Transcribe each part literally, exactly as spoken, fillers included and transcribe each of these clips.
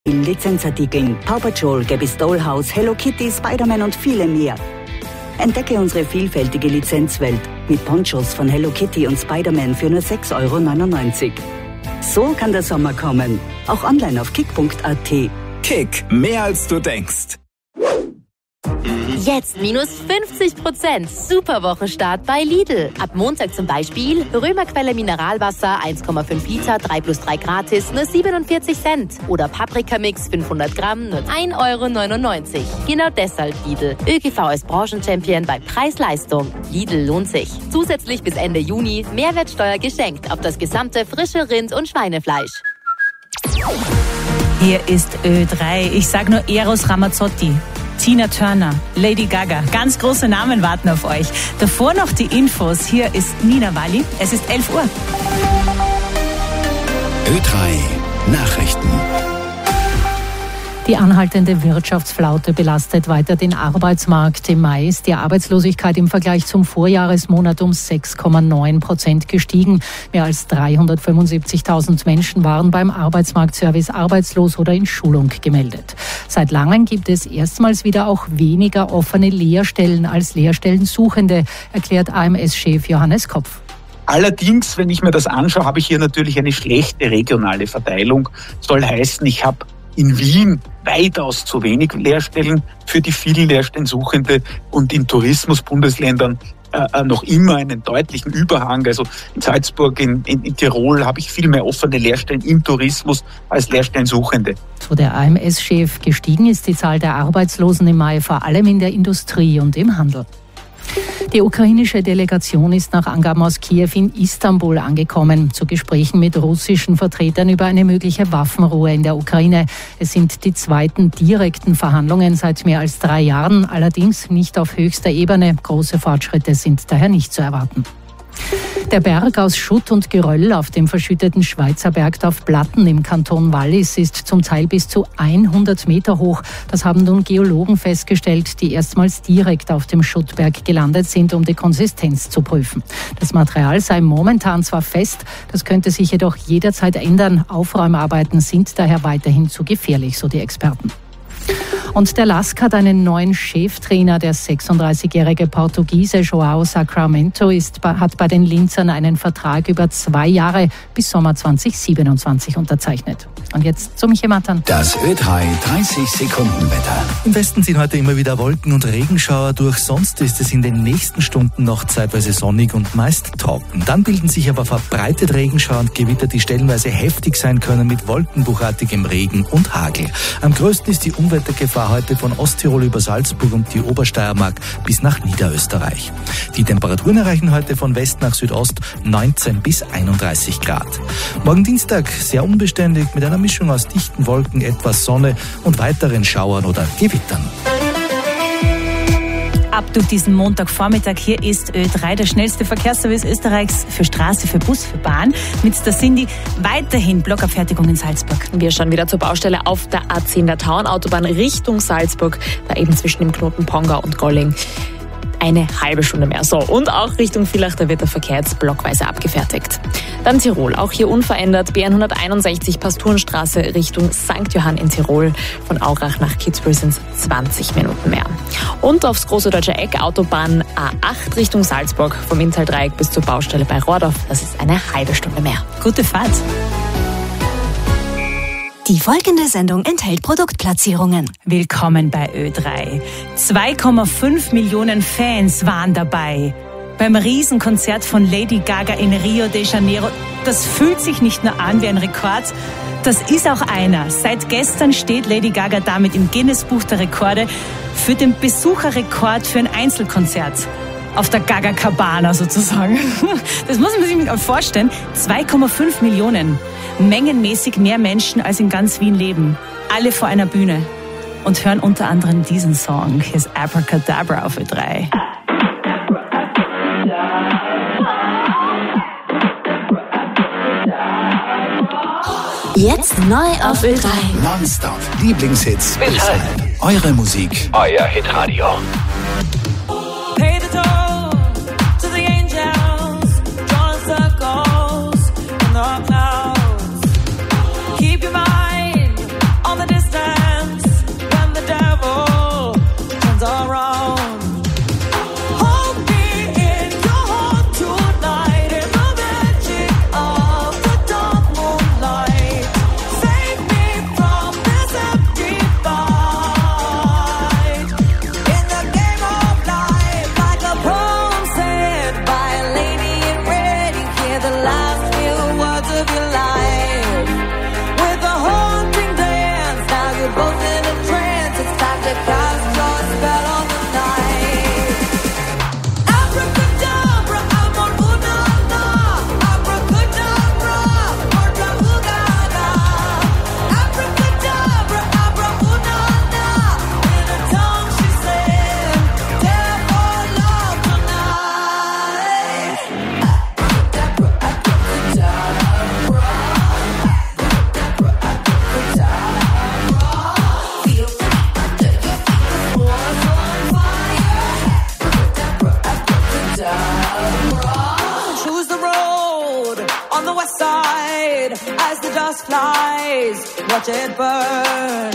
In Lizenzartikeln Paw Patrol, Gabby's Dollhouse, Hello Kitty, Spider-Man und viele mehr. Entdecke unsere vielfältige Lizenzwelt mit Ponchos von Hello Kitty und Spider-Man für nur sechs Euro neunundneunzig. So kann der Sommer kommen. Auch online auf kick punkt a t. Kick, mehr als du denkst. Jetzt minus fünfzig Prozent. Super Wochenstart bei Lidl. Ab Montag zum Beispiel Römerquelle Mineralwasser eins Komma fünf Liter, drei plus drei gratis, nur siebenundvierzig Cent. Oder Paprikamix fünfhundert Gramm, nur ein Euro neunundneunzig. Genau deshalb Lidl. ÖGV als Branchenchampion bei Preis-Leistung. Lidl lohnt sich. Zusätzlich bis Ende Juni Mehrwertsteuer geschenkt auf das gesamte frische Rind- und Schweinefleisch. Hier ist Ö drei. Ich sag nur Eros Ramazzotti, Tina Turner, Lady Gaga. Ganz große Namen warten auf euch. Davor noch die Infos. Hier ist Nina Walli. Es ist elf Uhr. Ö drei Nachrichten. Die anhaltende Wirtschaftsflaute belastet weiter den Arbeitsmarkt. Im Mai ist die Arbeitslosigkeit im Vergleich zum Vorjahresmonat um sechs Komma neun Prozent gestiegen. Mehr als dreihundertfünfundsiebzigtausend Menschen waren beim Arbeitsmarktservice arbeitslos oder in Schulung gemeldet. Seit langem gibt es erstmals wieder auch weniger offene Lehrstellen als Lehrstellensuchende, erklärt A M S-Chef Johannes Kopf. Allerdings, wenn ich mir das anschaue, habe ich hier natürlich eine schlechte regionale Verteilung. Soll heißen, ich habe in Wien weitaus zu wenig Lehrstellen für die vielen Lehrstellensuchende und in Tourismusbundesländern äh, noch immer einen deutlichen Überhang. Also in Salzburg, in, in, in Tirol habe ich viel mehr offene Lehrstellen im Tourismus als Lehrstellensuchende. So der A M S-Chef. Gestiegen ist die Zahl der Arbeitslosen im Mai vor allem in der Industrie und im Handel. Die ukrainische Delegation ist nach Angaben aus Kiew in Istanbul angekommen, zu Gesprächen mit russischen Vertretern über eine mögliche Waffenruhe in der Ukraine. Es sind die zweiten direkten Verhandlungen seit mehr als drei Jahren, allerdings nicht auf höchster Ebene. Große Fortschritte sind daher nicht zu erwarten. Der Berg aus Schutt und Geröll auf dem verschütteten Schweizer Bergdorf Platten im Kanton Wallis ist zum Teil bis zu hundert Meter hoch. Das haben nun Geologen festgestellt, die erstmals direkt auf dem Schuttberg gelandet sind, um die Konsistenz zu prüfen. Das Material sei momentan zwar fest, das könnte sich jedoch jederzeit ändern. Aufräumarbeiten sind daher weiterhin zu gefährlich, so die Experten. Und der L A S K hat einen neuen Cheftrainer. Der sechsunddreißigjährige Portugiese João Sacramento ist, hat bei den Linzern einen Vertrag über zwei Jahre bis Sommer zweitausendsiebenundzwanzig unterzeichnet. Und jetzt zu Michi Matan. Das Ö drei dreißig Sekunden Wetter. Im Westen ziehen heute immer wieder Wolken und Regenschauer durch. Sonst ist es in den nächsten Stunden noch zeitweise sonnig und meist trocken. Dann bilden sich aber verbreitet Regenschauer und Gewitter, die stellenweise heftig sein können mit wolkenbuchartigem Regen und Hagel. Am größten ist die Unwettergefahr heute von Osttirol über Salzburg und die Obersteiermark bis nach Niederösterreich. Die Temperaturen erreichen heute von West nach Südost neunzehn bis einunddreißig Grad. Morgen Dienstag sehr unbeständig mit einer Mischung aus dichten Wolken, etwas Sonne und weiteren Schauern oder Gewittern. Ab durch diesen Montagvormittag. Hier ist Ö drei, der schnellste Verkehrsservice Österreichs für Straße, für Bus, für Bahn. Mit der Cindy weiterhin Blockabfertigung in Salzburg. Wir schauen wieder zur Baustelle auf der A zehn, der Tauernautobahn Richtung Salzburg, da eben zwischen dem Knoten Pongau und Golling. Eine halbe Stunde mehr. So, und auch Richtung Villach, da wird der Verkehr jetzt blockweise abgefertigt. Dann Tirol, auch hier unverändert. B hunderteinundsechzig Pasturenstraße Richtung Sankt Johann in Tirol. Von Aurach nach Kitzbühel sind es zwanzig Minuten mehr. Und aufs Große Deutsche Eck, Autobahn A acht Richtung Salzburg. Vom Inntal-Dreieck bis zur Baustelle bei Rohrdorf. Das ist eine halbe Stunde mehr. Gute Fahrt. Die folgende Sendung enthält Produktplatzierungen. Willkommen bei Ö drei. zwei Komma fünf Millionen Fans waren dabei. Beim Riesenkonzert von Lady Gaga in Rio de Janeiro. Das fühlt sich nicht nur an wie ein Rekord, das ist auch einer. Seit gestern steht Lady Gaga damit im Guinness-Buch der Rekorde für den Besucherrekord für ein Einzelkonzert. Auf der Gaga Cabana sozusagen. Das muss man sich mal vorstellen. zwei Komma fünf Millionen. Mengenmäßig mehr Menschen als in ganz Wien leben. Alle vor einer Bühne. Und hören unter anderem diesen Song. Hier ist Abracadabra auf Ö drei. Jetzt neu auf Ö drei. Nonstop. Lieblingshits. Bis halb. Eure Musik. Euer Hitradio. Keep your mind on the just flies, watch it burn.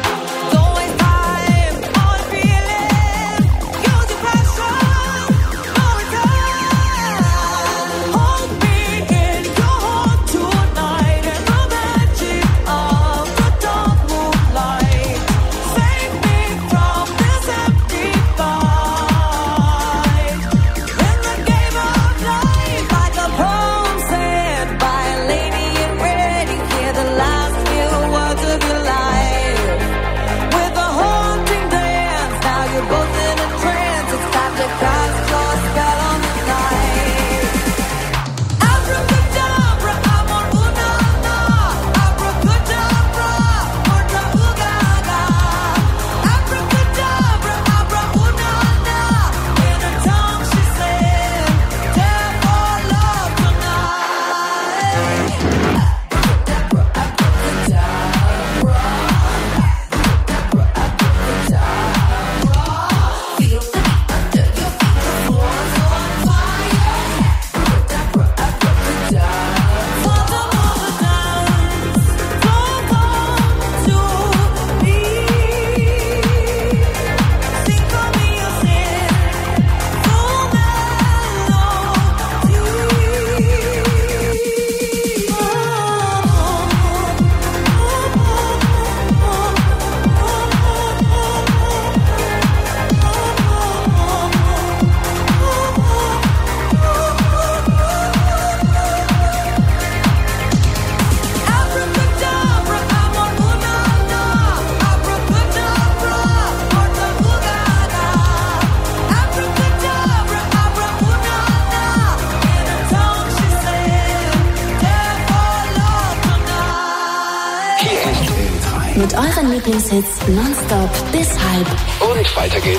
Mit euren Lieblingshits nonstop bis halb. Und weiter geht's.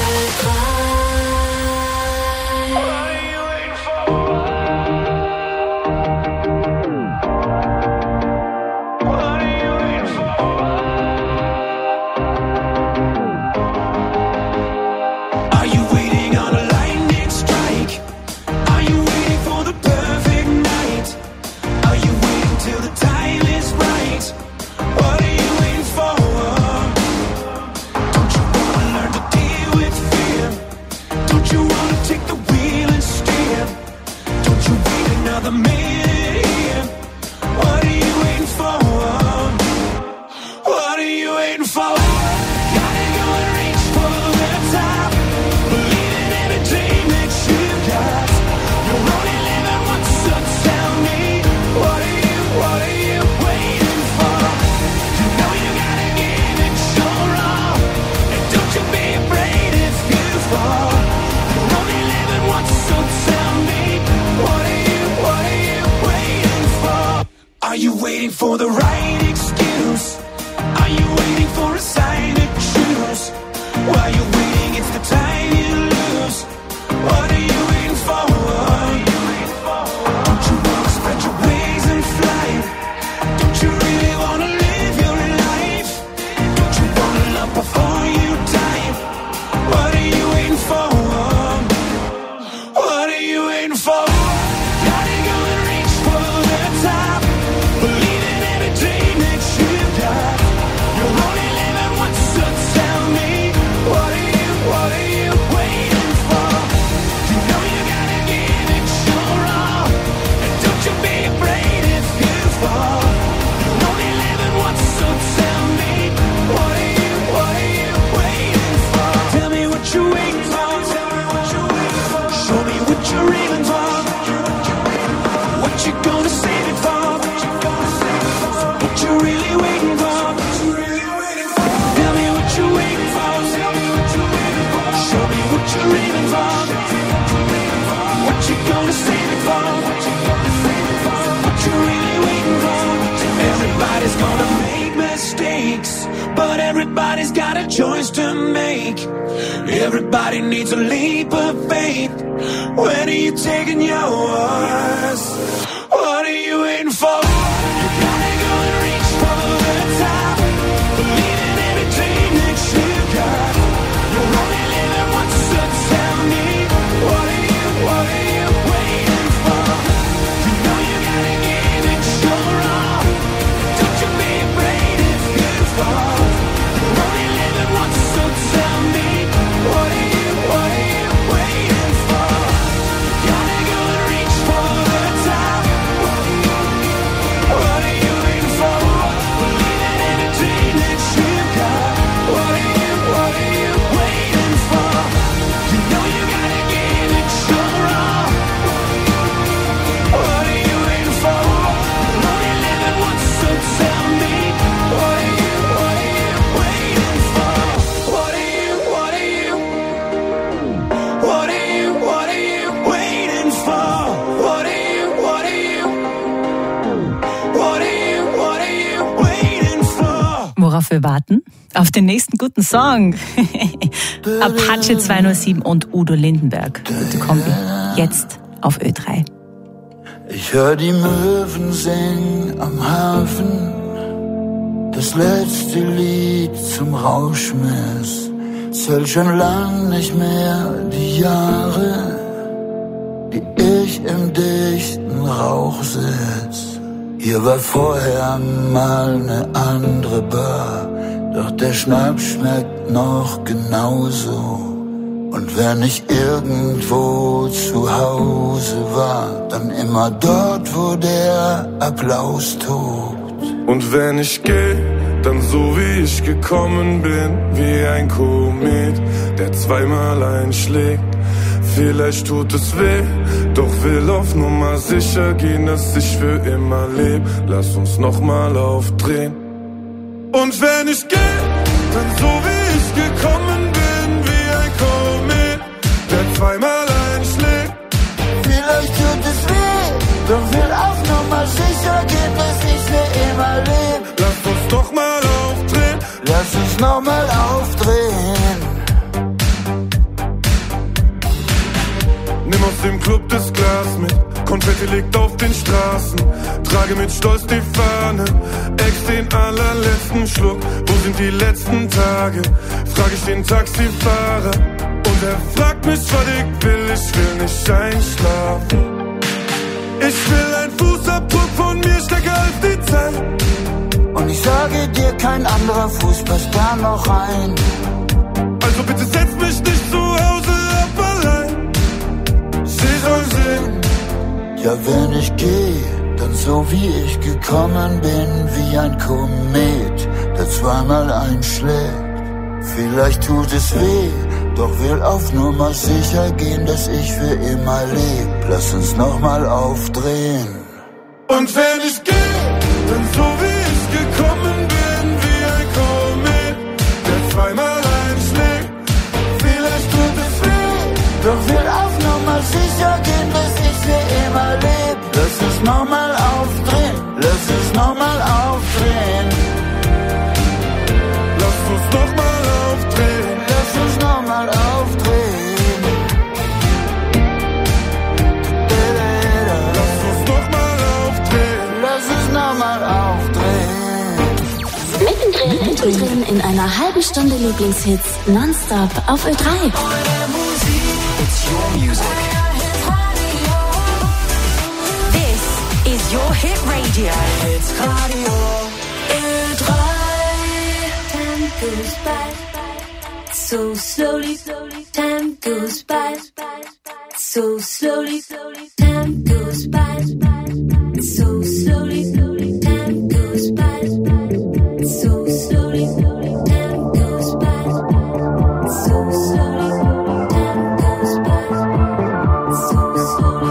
Are you waiting for the right excuse? Are you waiting for a sign to choose? While you're waiting, it's the time you lose. What are you waiting for? Don't you wanna spread your wings and fly? Don't you really wanna live your life? Don't you wanna love before you die? What are you waiting for? What are you waiting for? Gotta go and reach for the top. Believe in every dream that you've got. You're only living once, so tell me, what are you, what are you waiting for? You know you gotta give it your all. And don't you be afraid if you fall. You're only living once, so tell me, what are you, what are you waiting for? Tell me what you're waiting for. Tell me what you're waiting for. Show me what you're aiming for. What you gonna save it for? What you really waiting for? Tell me what you're waiting for. Show me what you're aiming for. What you gonna save it for? What you really waiting for? Everybody's gonna make mistakes, but everybody's got a choice to make. Everybody needs a leap of faith. When are you taking yours? What are you waiting for? You gotta go and reach for the top. Believe in every dream that you got. You're only living once, so tell me, what are you, what are you waiting for? You know you gotta give it your all. wir warten auf den nächsten guten Song. Apache zwei null sieben und Udo Lindenberg. Gute Kombi. Jetzt auf Ö drei. Ich hör die Möwen singen am Hafen, das letzte Lied zum Rauschmiss. Zähl schon lang nicht mehr die Jahre, die ich im dichten Rauch sitz. Hier war vorher mal ne andere Bar, doch der Schnaps schmeckt noch genauso. Und wenn ich irgendwo zu Hause war, dann immer dort, wo der Applaus tobt. Und wenn ich geh, dann so wie ich gekommen bin, wie ein Komet, der zweimal einschlägt. Vielleicht tut es weh, doch will auf Nummer sicher gehen, dass ich für immer leb. Lass uns nochmal aufdrehen. Und wenn ich geh, dann so wie ich gekommen bin, wie ein Komet, der zweimal einschlägt. Vielleicht tut es weh, doch will auf Nummer sicher gehen, dass ich für immer leb. Lass uns doch mal aufdrehen. Lass uns nochmal aufdrehen. Nimm aus dem Club das Glas mit, Konfetti liegt auf den Straßen. Trage mit Stolz die Fahne, ex den allerletzten Schluck. Wo sind die letzten Tage? Frag ich den Taxifahrer. Und er fragt mich, was ich will, ich will nicht einschlafen. Ich will ein Fußabdruck von mir, stärker als die Zeit. Und ich sage dir, kein anderer Fuß passt da noch rein. Also bitte setz mich nicht zu Hause ab allein. Sie soll sehen. Ja, wenn ich geh, dann so wie ich gekommen bin, wie ein Komet, der zweimal einschlägt. Vielleicht tut es weh, doch will auf Nummer sicher gehen, dass ich für immer leb. Lass uns nochmal aufdrehen. Und wenn ich geh, dann so wie ich gekommen bin, wie ein Komet, der zweimal einschlägt. Vielleicht tut es weh, doch will auf Nummer sicher gehen, dass ich für immer leb. Lass uns nochmal aufdrehen, lass uns nochmal aufdrehen. Lass uns nochmal aufdrehen. Lass uns nochmal aufdrehen. Lass uns nochmal aufdrehen. Lass uns nochmal aufdrehen. Mittendrin, mittendrin in einer halben Stunde Lieblingshits nonstop auf Ö drei. This is your hit radio. It's Radio Ö drei. Time goes by so slowly. Time goes by so slowly. Time goes by so slowly. Time goes by so slowly. Time goes by so slowly. Time goes by so slowly.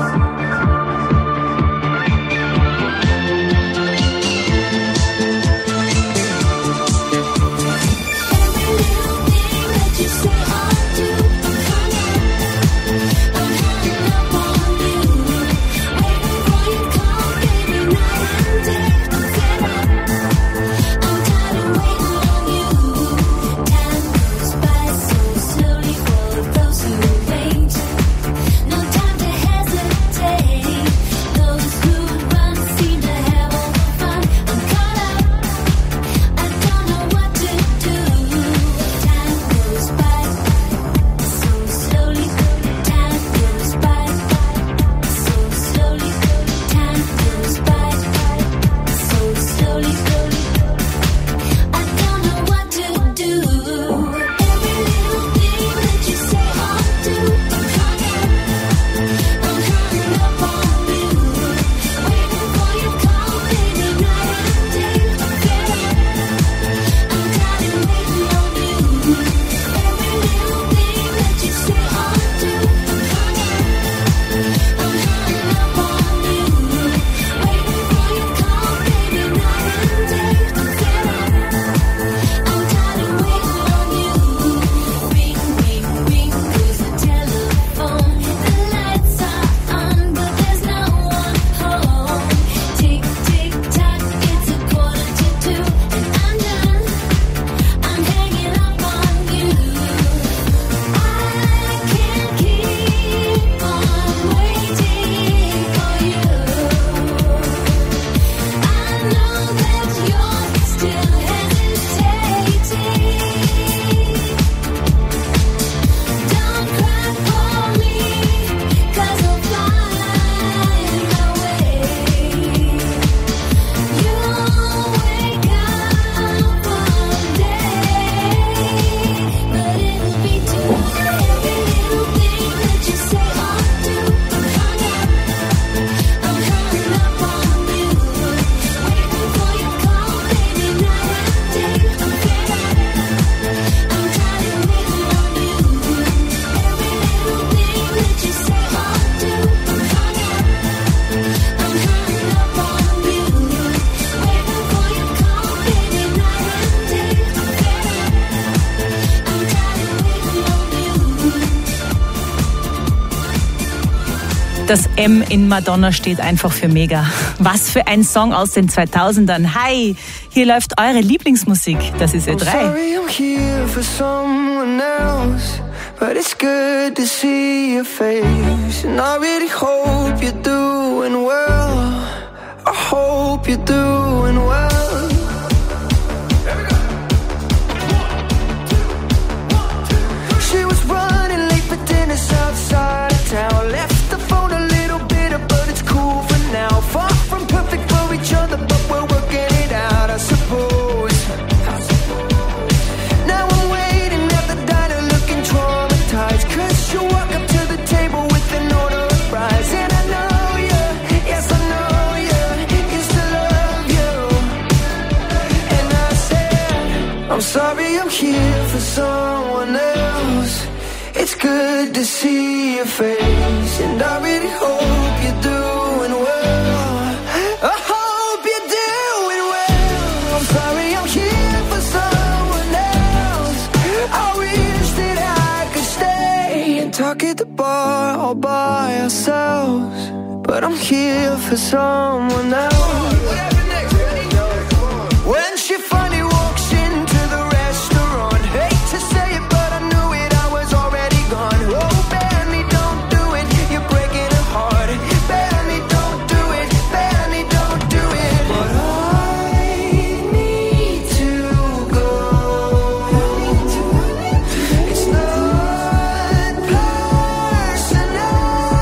Waiting for your call, baby, night and day. Das M in Madonna steht einfach für mega. Was für ein Song aus den zweitausendern. Hi, hier läuft eure Lieblingsmusik. Das ist Ö drei. I'm sorry I'm here for someone else, but it's good to see your face. And I really hope you're doing well. I hope you're doing well. She was running late for dinner outside of town. Left the phone a little bitter, but it's cool for now. Far from perfect for each other, but we're working it out, I suppose. Now I'm waiting at the diner looking traumatized, 'cause she'll walk up to the table with an order of fries. And I know you, yes I know you, used to love you. And I said, I'm sorry I'm here for someone else. It's good to see your face, and I really hope you're doing well. I hope you're doing well. I'm sorry I'm here for someone else. I wish that I could stay and talk at the bar all by ourselves, but I'm here for someone else. When she finally walks into the restaurant, hate to say it, but I knew it, I was already gone. Oh, Benny, don't do it, you're breaking her heart. Benny, don't do it, Benny, don't do it. But I need to go. It's not personal.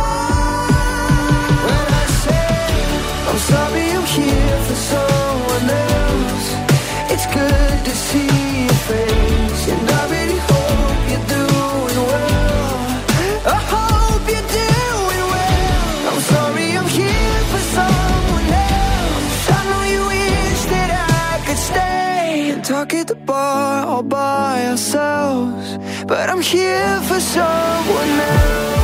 When I say I'm sorry I'm here for someone else, it's good to see your face, and I really hope you're doing well. I hope you're doing well. I'm sorry I'm here for someone else. I know you wish that I could stay and talk at the bar all by ourselves, but I'm here for someone else.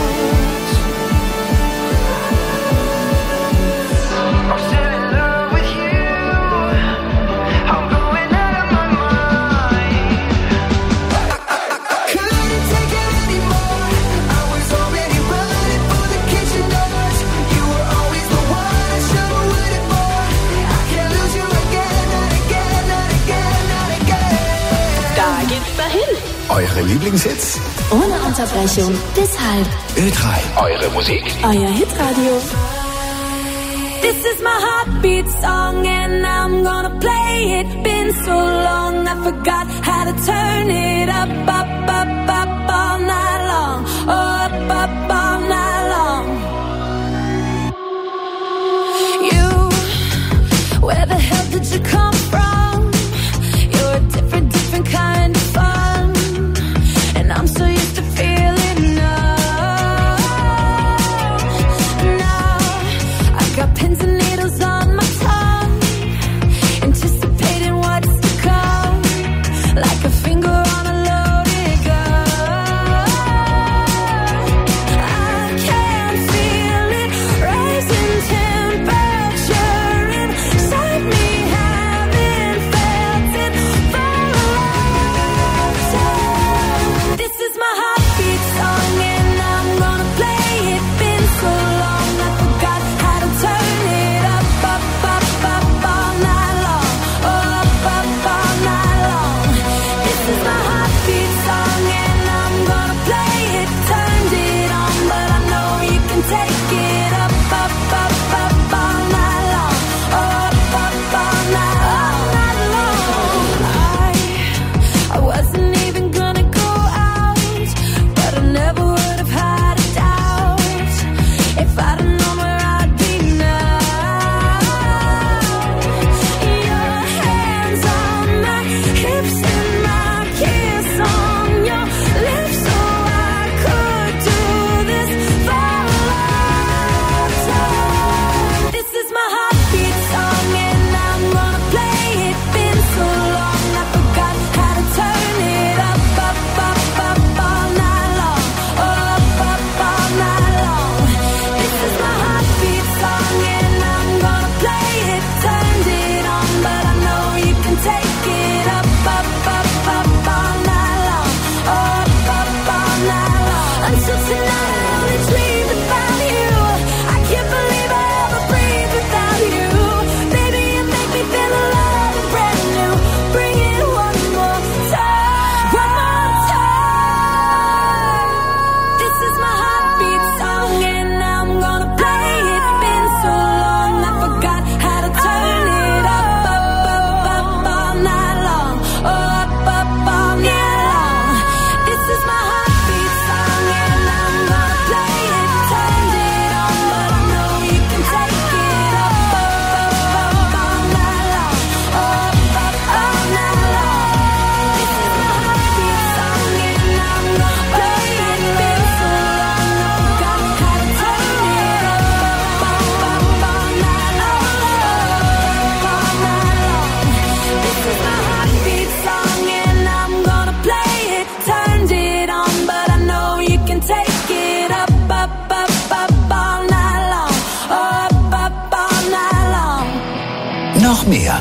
I'm still in love with you. I'm going out of my mind. I couldn't take it anymore. I was already running for the kitchen doors. You were always the one I should've waited for. I can't lose you again, not again, not again, not again. Da geht's dahin. Eure Lieblingshits? Ohne Unterbrechung. Deshalb Ö drei. Eure Musik? euer Hitradio. This is my heartbeat song and I'm gonna play it. Been so long I forgot how to turn it up, up, up, up all night long. Oh, up, up all night long. You, where the hell did you come from? You're a different, different kind of fun, and I'm so used to feeling numb. Now I got pins and needles on my tongue, anticipating what's to come, like a finger on a loaded gun. I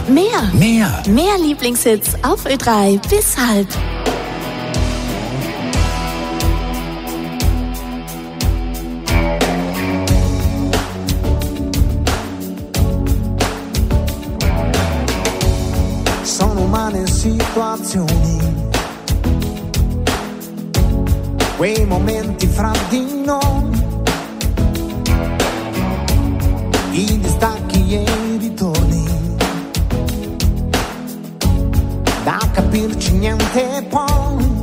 Mehr. Mehr. Mehr Lieblingshits auf Ö drei bis halb. Sono umane situazioni, quei momenti fra di noi, i distacchi e i ritorni, da capirci niente poi,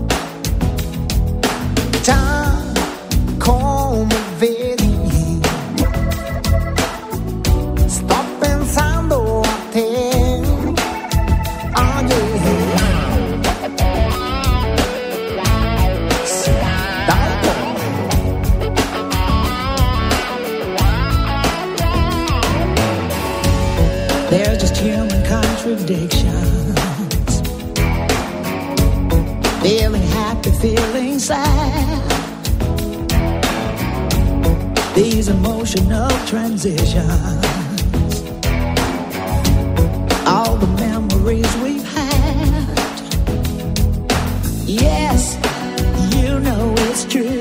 già come vedi, sto pensando a te. They're just human contradictions. Feeling happy, feeling sad. These emotional transitions. All the memories we've had. Yes, you know it's true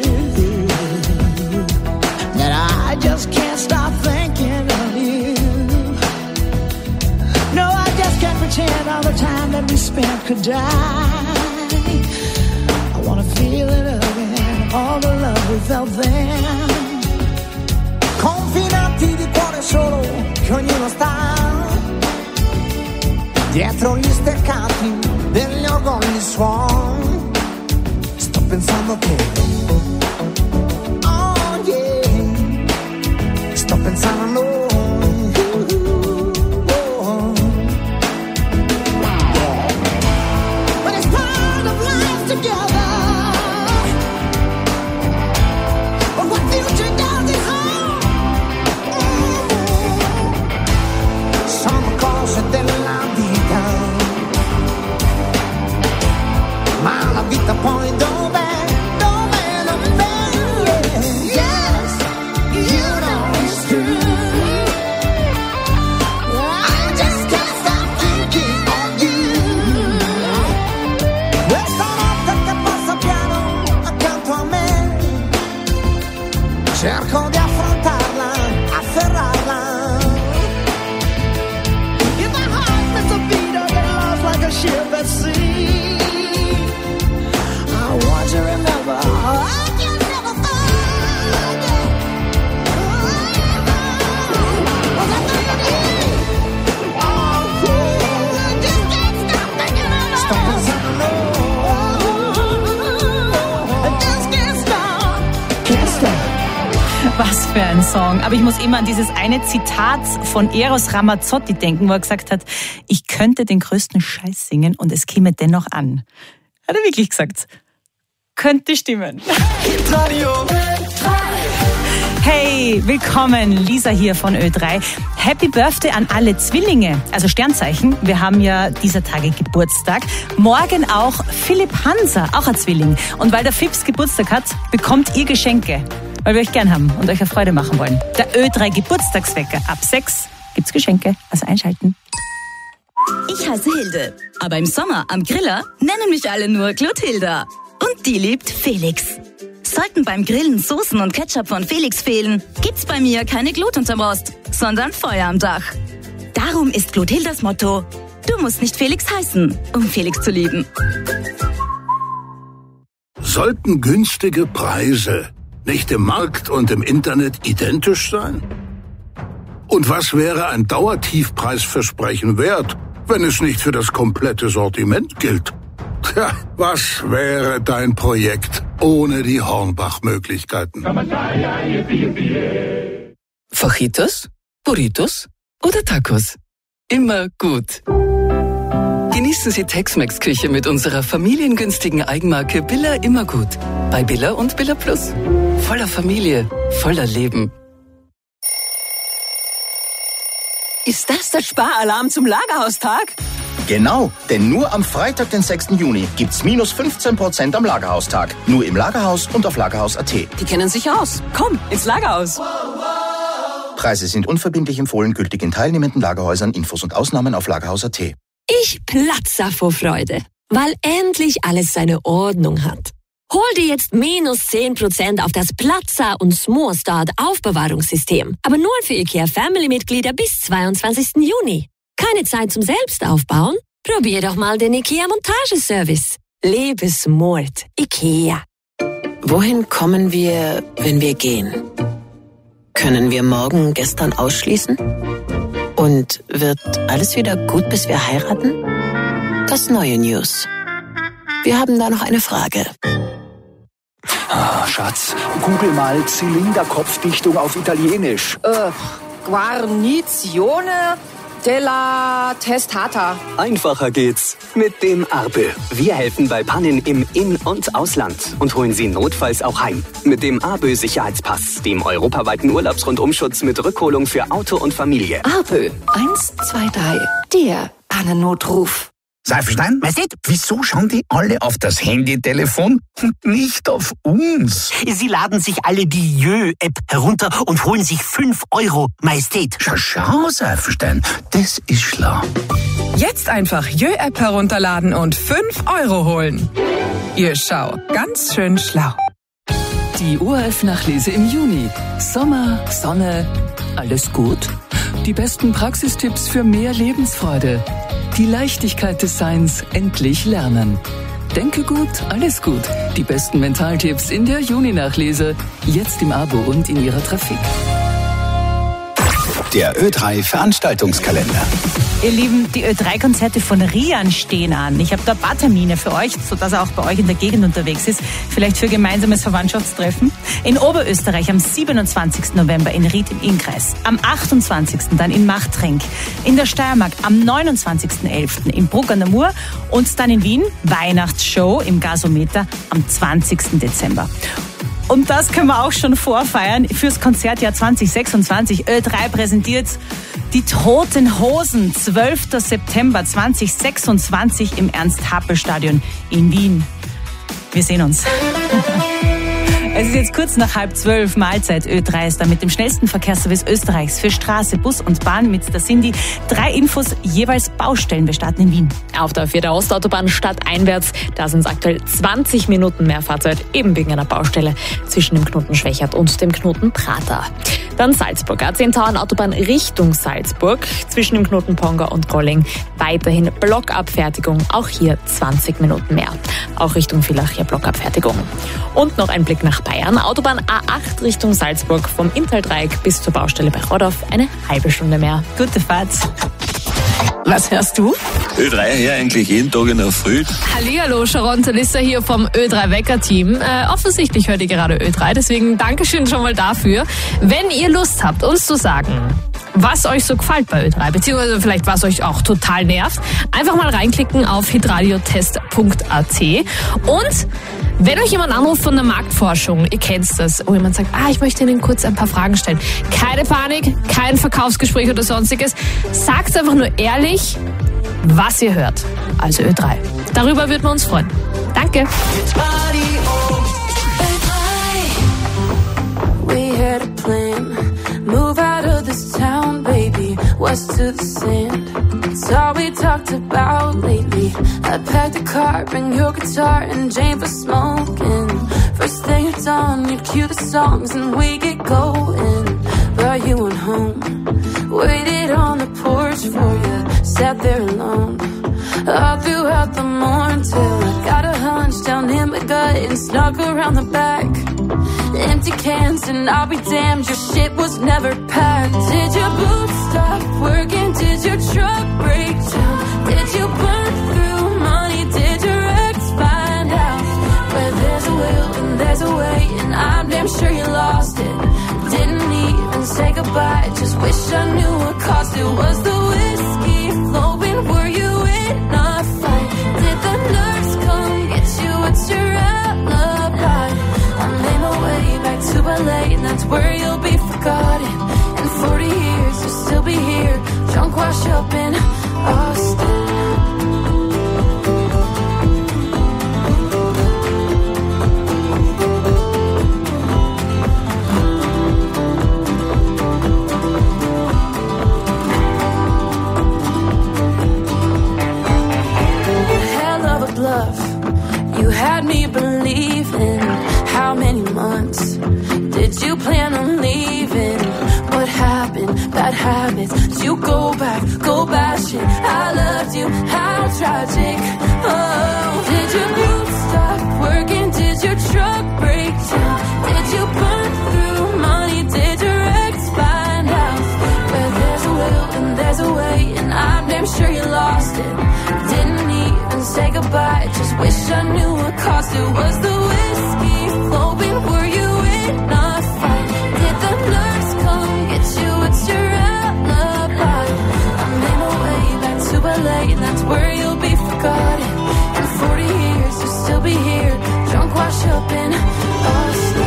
that I just can't stop thinking of you. No, I just can't pretend all the time that we spent could die. I wanna feel it again, all the love we felt then. Confinati di cuore solo, che ognuno sta dietro gli steccati degli orgogli suon. Sto pensando che oh yeah, sto pensando a noi. Poi dov'è, dov'è, dov'è? Yes, you know it's true. I just can't stop thinking of you. Questa notte che passa piano accanto a me, cerco di affrontarla, afferrarla. If my heart missed a beat, I get lost like a ship at sea. I want to remember, I can never forget. Was I thinking? Oh, yeah, I just can't stop thinking about. Sto pensando, I just can't stop, can't stop. Was für ein Song. Aber ich muss immer an dieses eine Zitat von Eros Ramazzotti denken, wo er gesagt hat, ich könnte den größten Scheiß singen und es käme dennoch an. Hat er wirklich gesagt. Könnte stimmen. Hey, willkommen, Lisa hier von Ö drei. Happy Birthday an alle Zwillinge, also Sternzeichen. Wir haben ja dieser Tage Geburtstag. Morgen auch Philipp Hanser, auch ein Zwilling. Und weil der Fips Geburtstag hat, bekommt ihr Geschenke, weil wir euch gern haben und euch eine Freude machen wollen. Der Ö drei Geburtstagswecker. Ab sechs gibt's Geschenke, also einschalten. Ich heiße Hilde, aber im Sommer am Griller nennen mich alle nur Clotilda. Und die liebt Felix. Sollten beim Grillen Soßen und Ketchup von Felix fehlen, gibt's bei mir keine Glut unterm Rost, sondern Feuer am Dach. Darum ist Clotildas Motto: Du musst nicht Felix heißen, um Felix zu lieben. Sollten günstige Preise nicht im Markt und im Internet identisch sein? Und was wäre ein Dauertiefpreisversprechen wert, wenn es nicht für das komplette Sortiment gilt? Tja, was wäre dein Projekt ohne die Hornbach-Möglichkeiten? Fajitas, Burritos oder Tacos? Immer gut. Genießen Sie Tex-Mex-Küche mit unserer familiengünstigen Eigenmarke Billa Immergut. Bei Billa und Billa Plus. Voller Familie, voller Leben. Ist das der Sparalarm zum Lagerhaustag? Genau, denn nur am Freitag, den sechsten Juni, gibt's minus fünfzehn Prozent am Lagerhaustag. Nur im Lagerhaus und auf lagerhaus punkt at. Die kennen sich aus. Komm, ins Lagerhaus. Wow, wow. Preise sind unverbindlich empfohlen, gültig in teilnehmenden Lagerhäusern. Infos und Ausnahmen auf lagerhaus punkt at. Ich platze vor Freude, weil endlich alles seine Ordnung hat. Hol dir jetzt minus zehn Prozent auf das Platzer und Smurstad Aufbewahrungssystem. Aber nur für IKEA Family-Mitglieder bis zweiundzwanzigsten Juni. Keine Zeit zum Selbstaufbauen? Probier doch mal den IKEA Montageservice. Lebe smart. IKEA. Wohin kommen wir, wenn wir gehen? Können wir morgen gestern ausschließen? Und wird alles wieder gut, bis wir heiraten? Das neue News. Wir haben da noch eine Frage. Ah, Schatz, google mal Zylinderkopfdichtung auf Italienisch. Äh, Guarnizione della Testata. Einfacher geht's mit dem ARPE. Wir helfen bei Pannen im In- und Ausland und holen Sie notfalls auch heim. Mit dem ARPE Sicherheitspass, dem europaweiten Urlaubsrundumschutz mit Rückholung für Auto und Familie. ARPE, eins, zwei, drei, der Pannennotruf. Seifenstein, Majestät, wieso schauen die alle auf das Handytelefon und nicht auf uns? Sie laden sich alle die Jö-App herunter und holen sich fünf Euro, Majestät. Schau, schau, Seifenstein, das ist schlau. Jetzt einfach Jö-App herunterladen und fünf Euro holen. Ihr Schau, ganz schön schlau. Die O R F-Nachlese im Juni. Sommer, Sonne, alles gut? Die besten Praxistipps für mehr Lebensfreude. Die Leichtigkeit des Seins endlich lernen. Denke gut, alles gut. Die besten Mentaltipps in der Juni-Nachlese. Jetzt im Abo und in Ihrer Trafik. Der Ö drei Veranstaltungskalender. Ihr Lieben, die Ö drei Konzerte von Rian stehen an. Ich habe da ein paar Termine für euch, sodass er auch bei euch in der Gegend unterwegs ist. Vielleicht für gemeinsames Verwandtschaftstreffen. In Oberösterreich am siebenundzwanzigsten November in Ried im Innkreis. Am achtundzwanzigsten dann in Machtrenk. In der Steiermark am neunundzwanzigsten elften in Bruck an der Mur. Und dann in Wien Weihnachtsshow im Gasometer am zwanzigsten Dezember. Und das können wir auch schon vorfeiern fürs Konzertjahr zwanzig sechsundzwanzig. Ö drei präsentiert die Toten Hosen, zwölften September zweitausendsechsundzwanzig im Ernst-Happel-Stadion in Wien. Wir sehen uns. Es ist jetzt kurz nach halb zwölf, Mahlzeit. Ö drei ist da mit dem schnellsten Verkehrsservice Österreichs für Straße, Bus und Bahn mit der Cindy. Drei Infos, jeweils Baustellen. Wir starten in Wien. Auf der vierten Ostautobahn stadteinwärts, da sind es aktuell zwanzig Minuten mehr Fahrzeit, eben wegen einer Baustelle zwischen dem Knoten Schwächert und dem Knoten Prater. Dann Salzburg, A zehn Tauernautobahn Richtung Salzburg, zwischen dem Knoten Ponga und Golling. Weiterhin Blockabfertigung, auch hier zwanzig Minuten mehr. Auch Richtung Villach hier Blockabfertigung. Und noch ein Blick nach Bayern. Autobahn A acht Richtung Salzburg, vom Inntal-Dreieck bis zur Baustelle bei Rodorf, eine halbe Stunde mehr. Gute Fahrt. Was hörst du? Ö drei hier eigentlich jeden Tag in der Früh. Hallihallo, Sharon Talissa hier vom Ö drei Wecker-Team. Äh, offensichtlich hört ihr gerade Ö drei, deswegen Dankeschön schon mal dafür. Wenn ihr Lust habt, uns zu sagen, was euch so gefällt bei Ö drei, beziehungsweise vielleicht was euch auch total nervt, einfach mal reinklicken auf hitradiotest punkt at. Und wenn euch jemand anruft von der Marktforschung, ihr kennt das, wo jemand sagt, ah, ich möchte Ihnen kurz ein paar Fragen stellen. Keine Panik, kein Verkaufsgespräch oder sonstiges. Sagt einfach nur ehrlich, was ihr hört. Also Ö drei. Darüber würden wir uns freuen. Danke. We had a plan. Move out of this town, baby. West to the sand. It's all we talked about lately. I packed a car, bring your guitar, and Jane for smoking. First thing it's on, you'd cue the songs and we get going. But you went home, waited on the porch for you, sat there alone. All throughout the morning till I got a hunch down in my gut and snuck around the back. Empty cans and I'll be damned, your shit was never packed. Did your boots stop working? Did your truck break down? Did you burn through money? Did your ex find out? Where there's a will and there's a way, and I'm damn sure you lost it. Didn't even say goodbye, just wish I knew what cost it. Was the whiskey flowing? Were you in a fight? Did the nurse come get you? What's your alibi? I made my way back to L A, and that's where you'll be forgotten. In forty years, you'll still be here, drunk, washed up in Austin. You had me believing. How many months did you plan on leaving? What happened? Bad habits. Did you go back, go bashing? I loved you, how tragic. Oh, did your boots stop working? Did your truck break down? Did you burn through money? Did your ex find out? Where there's a will and there's a way, and I'm damn sure you lost it. Didn't even say goodbye, just wish I knew what cost it. Was the whiskey flowing? Were you in a fight? Did the nurse come get you? It's your alibi. I made my way back to L A, and that's where you'll be forgotten. In forty years, you'll still be here, drunk, washed up in Austin.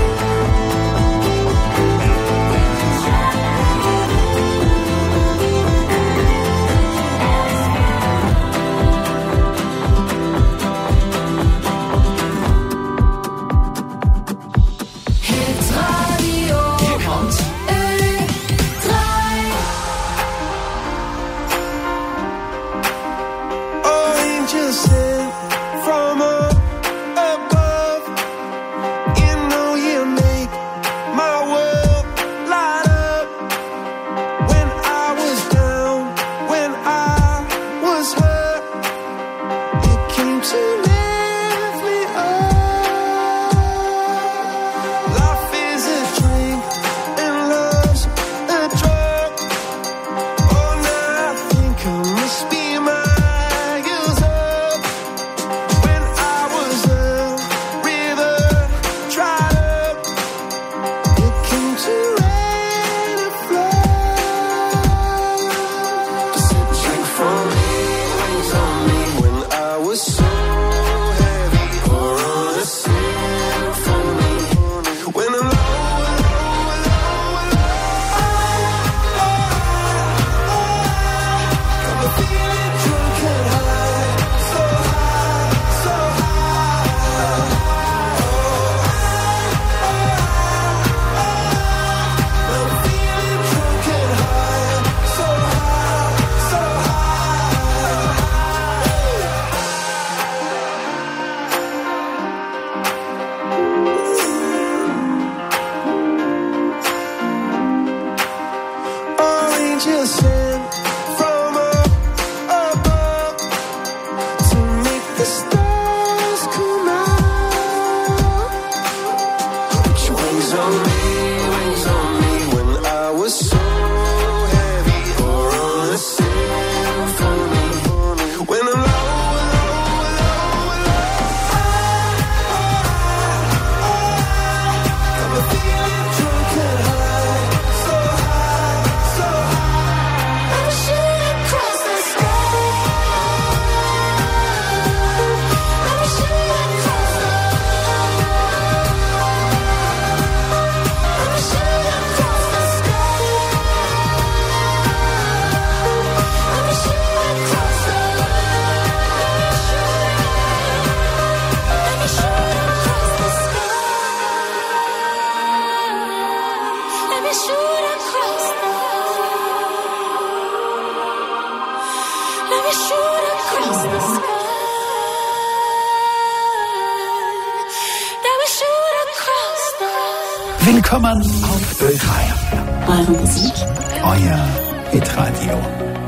Willkommen auf Ö drei. Eure Musik. Euer Hitradio.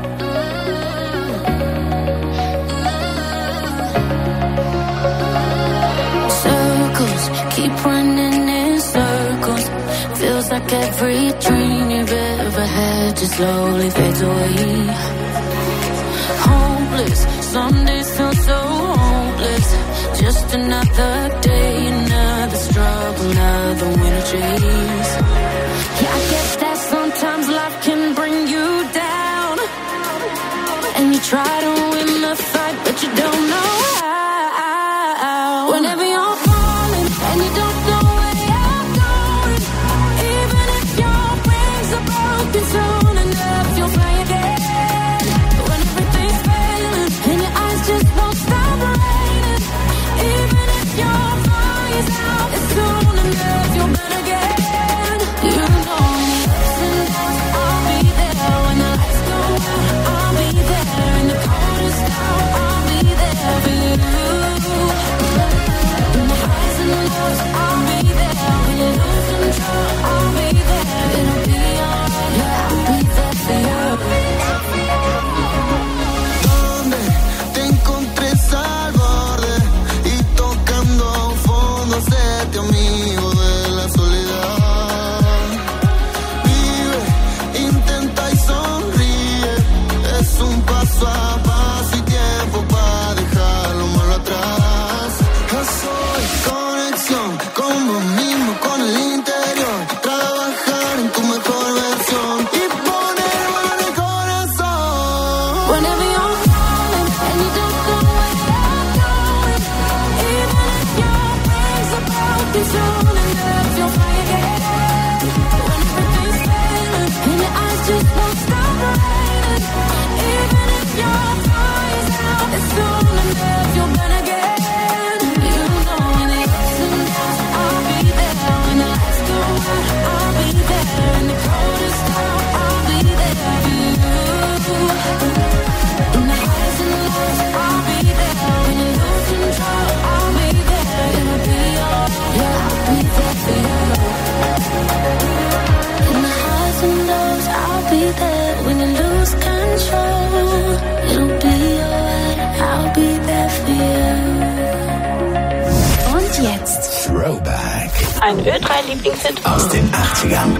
Circles keep running in circles. Feels like every dream you've ever had just slowly fades away. Hopeless, some days feel so hopeless. Just another day, another struggle, another winter chase. Yeah, I guess that sometimes life can bring you down, and you try to win the fight, but you don't know how. Whenever you're falling and you don't know where you're going, even if your wings are broken, soon enough you'll fly again. When everything's failing and your eyes just won't stop raining, even if your fire's out, it's soon enough you'll burn again. You know the ups and downs, I'll be there when the lights go out. I'll be there in the coldest hour, I'll be there for you. soy conexión con vos mismo, con el interior. Trabajar en tu mejor versión y poner mano en el corazón. Whenever you're falling and you don't know where you're going, even if your brains are broken, soon enough you'll fly again. When everything's failing and your eyes just won't stop raining, even if your fire's out, it's soon enough you'll burn again. You know when the ups and downs, I'll be there. When the lights go out, I'll be there. In the coldest hour, I'll be there for you. In the highs and lows, I'll be there. When you lose control, I'll be there. It'll be alright, yeah, I'll be there for you. In the highs and lows, I'll be there. When you lose control, it'll be alright, I'll be there for you. Und jetzt Throwback. Ein Ö drei Lieblingshit aus den achtzigern.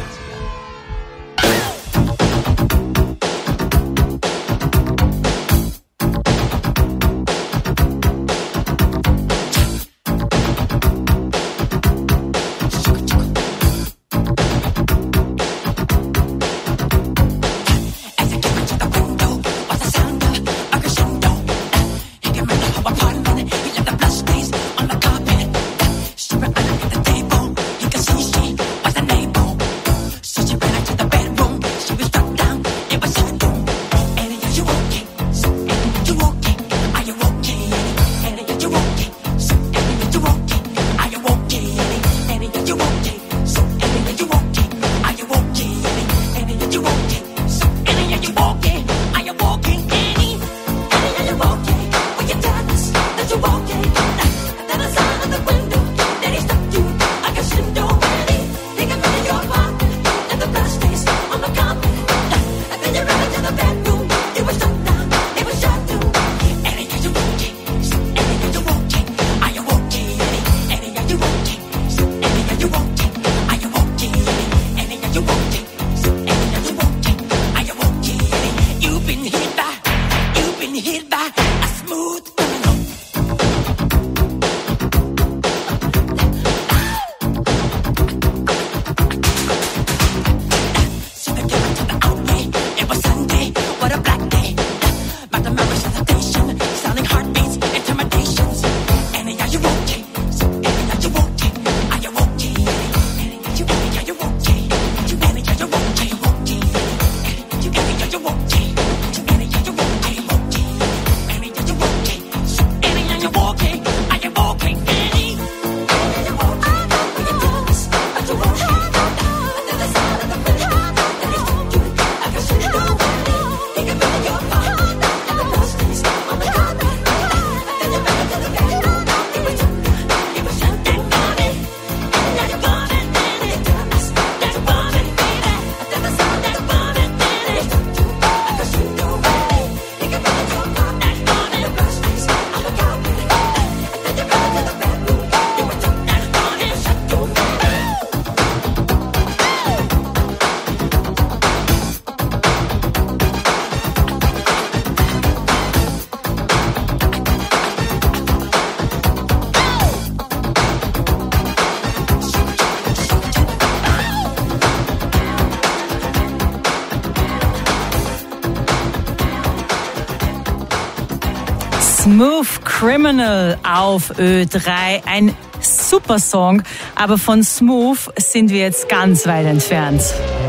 Smooth Criminal auf Ö drei. Ein super Song, aber von Smooth sind wir jetzt ganz weit entfernt.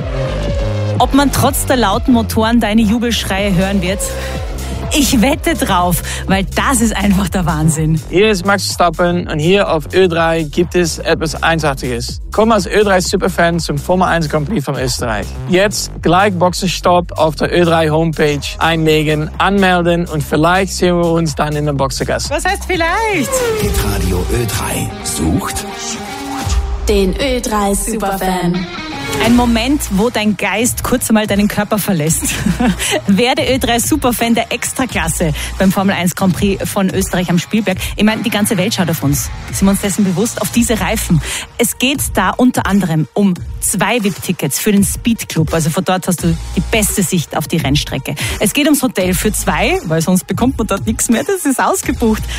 Ob man trotz der lauten Motoren deine Jubelschreie hören wird? Ich wette drauf, weil das ist einfach der Wahnsinn. Hier ist Max Verstappen und hier auf Ö drei gibt es etwas Einzigartiges. Komm als Ö drei Superfan zum Formel eins Grand Prix von Österreich. Jetzt gleich Boxenstopp auf der Ö drei Homepage einlegen, anmelden und vielleicht sehen wir uns dann in der Boxergasse. Was heißt vielleicht? Hitradio Ö drei sucht den Ö drei Superfan. Ein Moment, wo dein Geist kurz einmal deinen Körper verlässt. Werde Ö drei Superfan der Extraklasse beim Formel eins Grand Prix von Österreich am Spielberg. Ich meine, die ganze Welt schaut auf uns. Sind wir uns dessen bewusst? Auf diese Reifen. Es geht da unter anderem um zwei V I P-Tickets für den Speed Club. Also von dort hast du die beste Sicht auf die Rennstrecke. Es geht ums Hotel für zwei, weil sonst bekommt man dort nichts mehr. Das ist ausgebucht.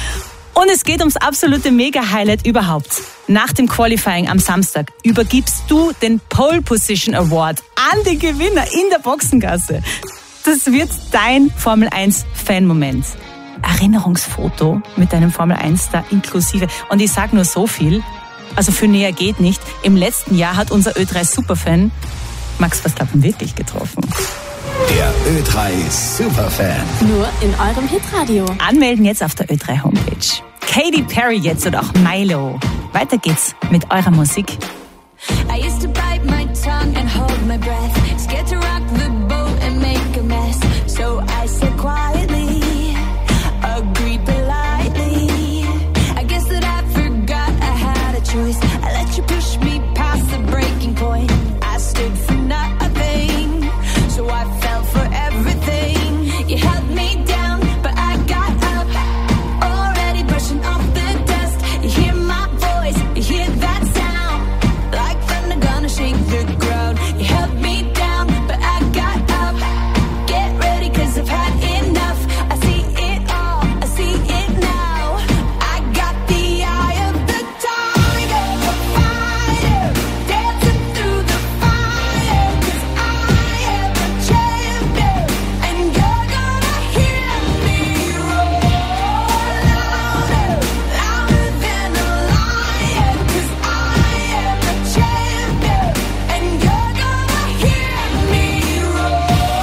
Und es geht ums absolute Mega-Highlight überhaupt. Nach dem Qualifying am Samstag übergibst du den Pole Position Award an den Gewinner in der Boxengasse. Das wird dein Formel eins Fan-Moment. Erinnerungsfoto mit deinem Formel eins Star inklusive. Und ich sag nur so viel, also für näher geht nicht. Im letzten Jahr hat unser Ö drei Superfan Max Verstappen wirklich getroffen. Der Ö drei Superfan. Nur in eurem Hitradio. Anmelden jetzt auf der Ö drei Homepage. Katy Perry jetzt oder auch Milo. Weiter geht's mit eurer Musik. I used to bite my tongue and hold my breath, scared to rock the boat and make a mess. So I said quietly, agreed politely. I guess that I forgot I had a choice. I let you push me past the breaking point. I stood for nothing, so I fell for everything. You held me down, but I got up, already brushing off the dust. You hear my voice, you hear that sound, like thunder gonna shake the ground. You held me down, but I got up. Get ready, cause I've had enough. I see it all, I see it now. I got the eye of the tiger, the fighter, dancing through the fire. Cause I am a champion, and you're gonna hear me roar louder, louder than a lion. Cause I am a champion, and you're gonna hear me roar.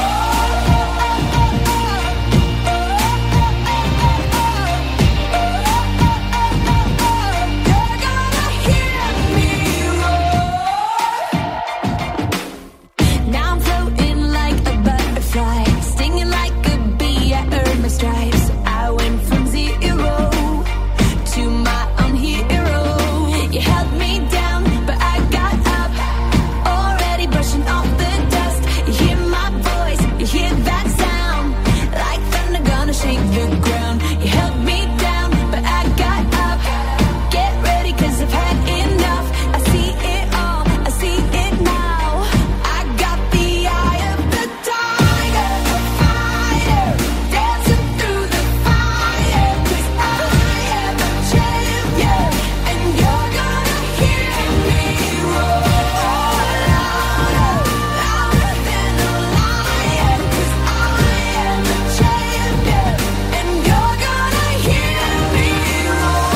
Now I'm floating like a butterfly, stinging like a bee. I earned my stripes. I went from zero to my own hero. You held me down, but I got up, already brushing off the dust. You hear my voice, you hear that sound, like thunder gonna shake the ground. You held me down, but I got up. Get ready, cause I've had enough. I see it all, I see it now. I got the eye of the tiger, the fighter, dancing through the fire. Cause I am a champion, and you're gonna hear me roar louder, louder than a lion. Cause I am a champion, and you're gonna hear me roar.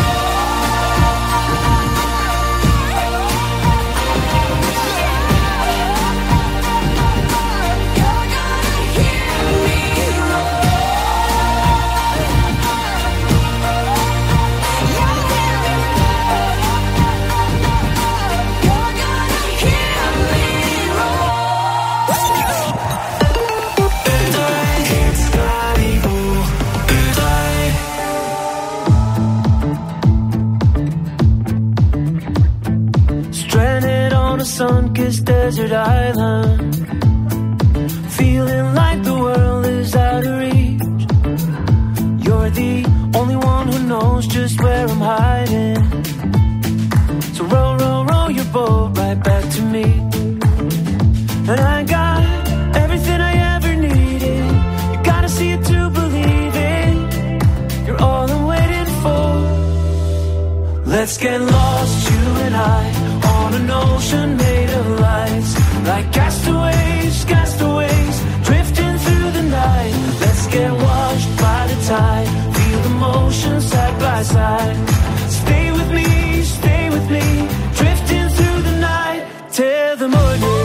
Stranded on a sun-kissed desert island, feeling like the world is out of reach. You're the only one who knows just where I'm hiding. So row, row, row your boat right back to me. And I got everything I ever needed. You gotta see it to believe it. You're all I'm waiting for. Let's get lost, you and I, on an ocean made of lights, like castaways, castaways, drifting through the night. Let's get washed by the tide, feel the motion side by side. Stay with me, stay with me, drifting through the night till the morning.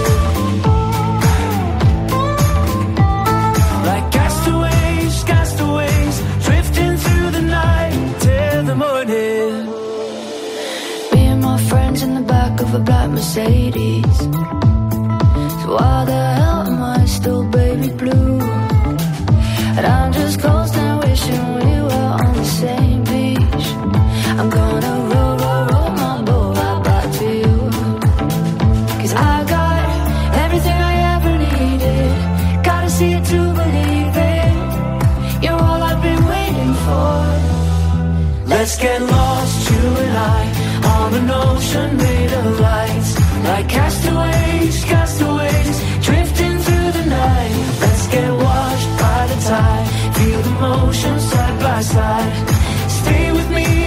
Like castaways, castaways, drifting through the night till the morning. Me and my friends in the back of a black Mercedes. So why the hell am I still baby blue? And I'm just coasting, wishing we were on the same beach. I'm gonna roll, roll, roll my boat right back to you. Cause I got everything I ever needed. Gotta see it to believe it. You're all I've been waiting for. Let's get lost, you and I, on an ocean made of lights, like castaways, castaways, drifting through the night. Let's get washed by the tide, feel the motion side by side. Stay with me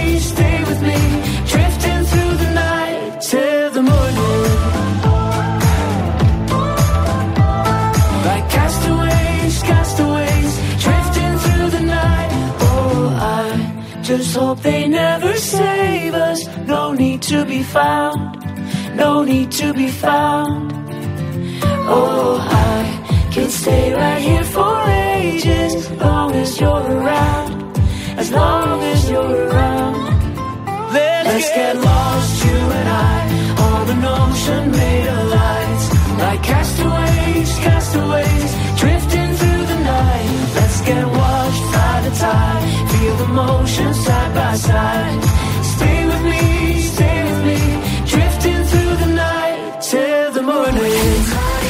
hope they never save us. No need to be found, no need to be found. Oh, I can stay right here for ages, as long as you're around, as long as you're around. Let's, Let's get, get lost, you and I, on an ocean made of lights, like castaways, castaways, drifting through the night. Let's get washed by the tide, feel the motion side by side. Stay with me, stay with me, drifting through the night till the morning.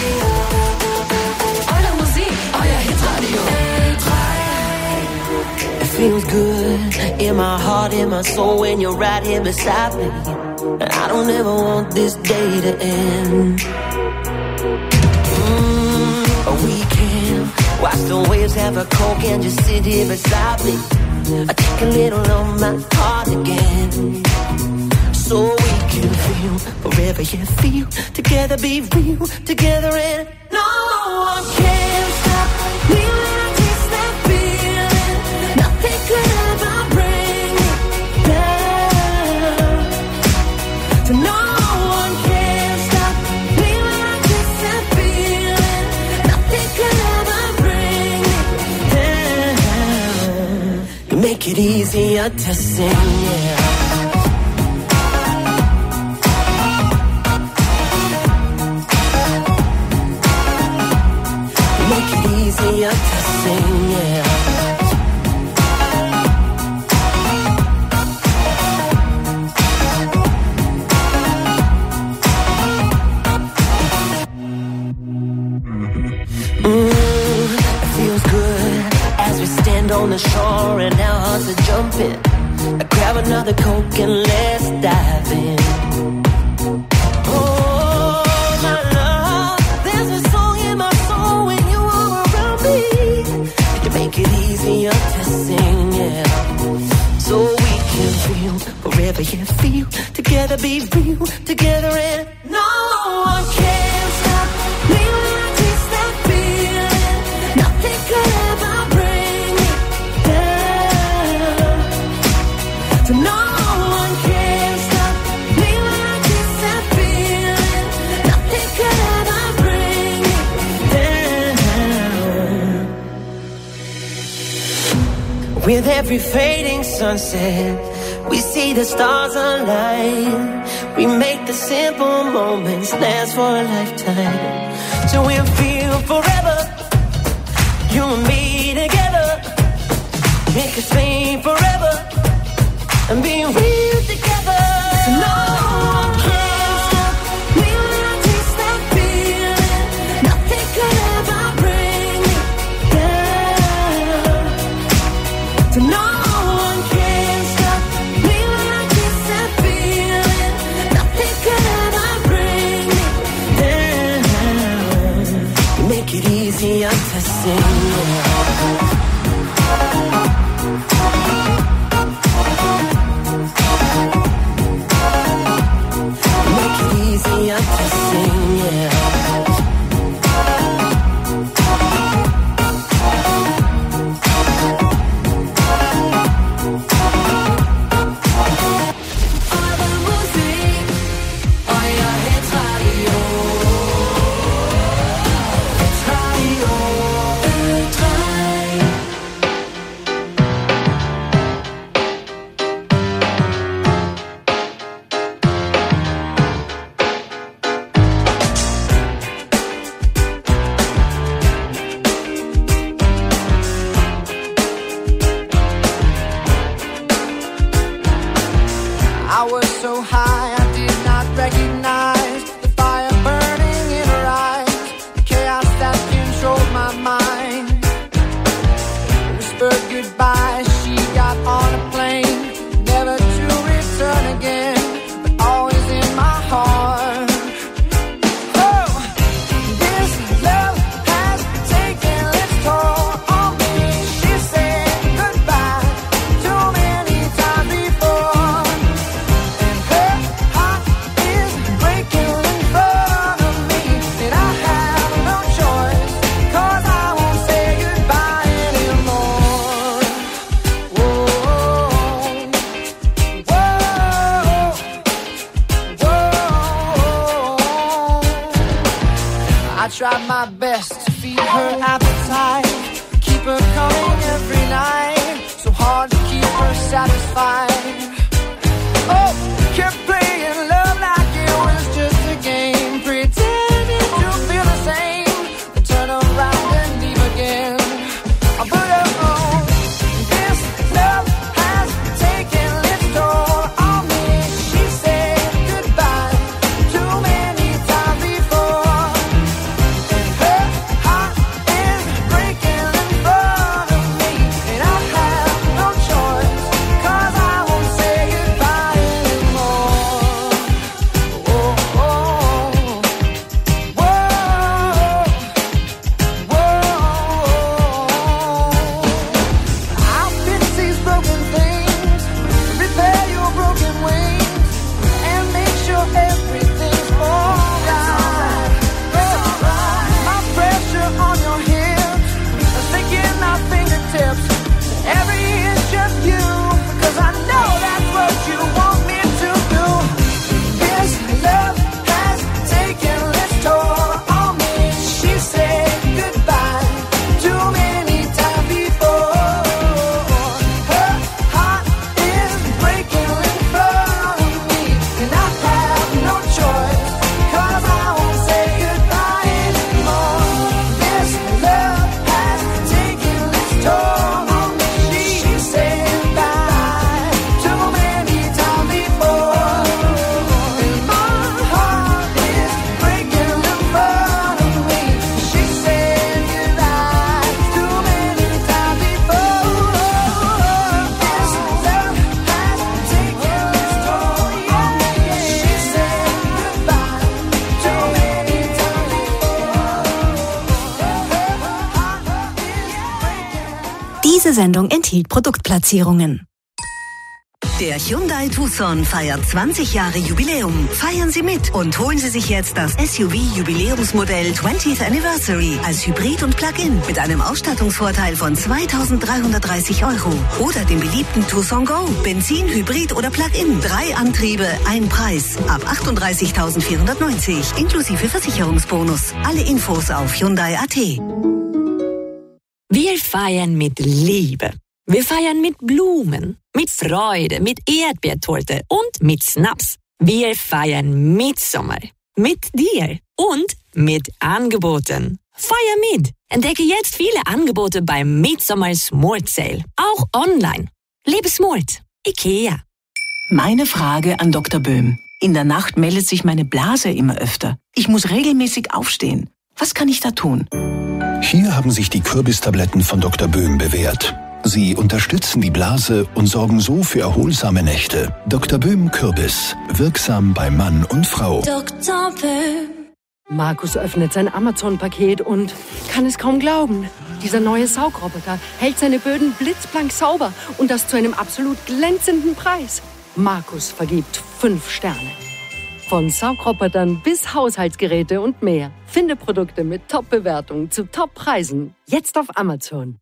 Euer Musik, euer Hitradio. It feels good in my heart, in my soul when you're right here beside me. And I don't ever want this day to end. Mm, we can watch the waves, have a coke and just sit here beside me. I take a little of my heart again, so we can feel forever, yeah, feel together, be real together, and no one can stop me when I taste that feeling. Nothing could ever bring me down. So no one can stop me when I taste that feeling. Nothing could ever bring me down. You make it easier to sing, yeah. Easier to sing, yeah. Mm, it feels good as we stand on the shore and our hearts are jumping. I grab another Coke and let's dive in. Easier to sing, yeah. So we can feel forever, yeah, feel together, be real together, and no one can stop me when I taste that feeling. Nothing could ever bring me down. So no one can stop me when I taste that feeling. Nothing could ever bring me down. With every fading sunset, we see the stars align. We make the simple moments last for a lifetime. So we'll feel forever, you and me together. Make us fade forever and be real together. So no one can stop me when I taste that feeling. Nothing could ever bring me down. So no one can stop me when I taste that feeling. Nothing could ever bring me down. You make it easier to sing, yeah. You make it easier to sing, yeah. try my best to feed her appetite, keep her coming every night, so hard to keep her satisfied. Oh, kept playing love like it was just a game, pretending to feel the same, then turn around and leave again. But oh, this love has taken its toll on me. She said goodbye too many times before, and her heart is breaking in front of me, and I have no choice, 'cause I won't say goodbye anymore. Oh, oh, whoa, whoa. I'll fix these broken things, repair your broken wings, and make sure everything's alright. My pressure on your hips, sinking my fingertips, every inch just you, 'cause I know that's what you want me to do. This love has taken its toll on me. She said goodbye too many times before. Her heart is breaking in front of me, and I have no choice, 'cause I won't say goodbye anymore. This love has taken its toll on me. She said goodbye too many times before, and my heart is breaking in front of me. She said goodbye too many times before. This love has taken its toll, yeah, yeah. She said goodbye too many times Diese Sendung enthielt Produktplatzierungen. Der Hyundai Tucson feiert zwanzig Jahre Jubiläum. Feiern Sie mit und holen Sie sich jetzt das S U V-Jubiläumsmodell twentieth Anniversary als Hybrid und Plug-in mit einem Ausstattungsvorteil von zweitausenddreihundertdreißig Euro. Oder den beliebten Tucson Go, Benzin, Hybrid oder Plug-in. Drei Antriebe, ein Preis. Ab achtunddreißigtausendvierhundertneunzig inklusive Versicherungsbonus. Alle Infos auf Hyundai Punkt A T. Wir feiern mit Liebe. Wir feiern mit Blumen, mit Freude, mit Erdbeertorte und mit Snaps. Wir feiern Mitsommer. Mit dir und mit Angeboten. Feier mit! Entdecke jetzt viele Angebote beim Midsommer Smart Sale. Auch online. Lebe smart. IKEA. Meine Frage an Doktor Böhm. In der Nacht meldet sich meine Blase immer öfter. Ich muss regelmäßig aufstehen. Was kann ich da tun? Hier haben sich die Kürbistabletten von Doktor Böhm bewährt. Sie unterstützen die Blase und sorgen so für erholsame Nächte. Doktor Böhm Kürbis. Wirksam bei Mann und Frau. Doktor Böhm. Markus öffnet sein Amazon-Paket und kann es kaum glauben. Dieser neue Saugroboter hält seine Böden blitzblank sauber und das zu einem absolut glänzenden Preis. Markus vergibt fünf Sterne. Von Saugrobotern bis Haushaltsgeräte und mehr. Finde Produkte mit Top-Bewertungen zu Top-Preisen. Jetzt auf Amazon.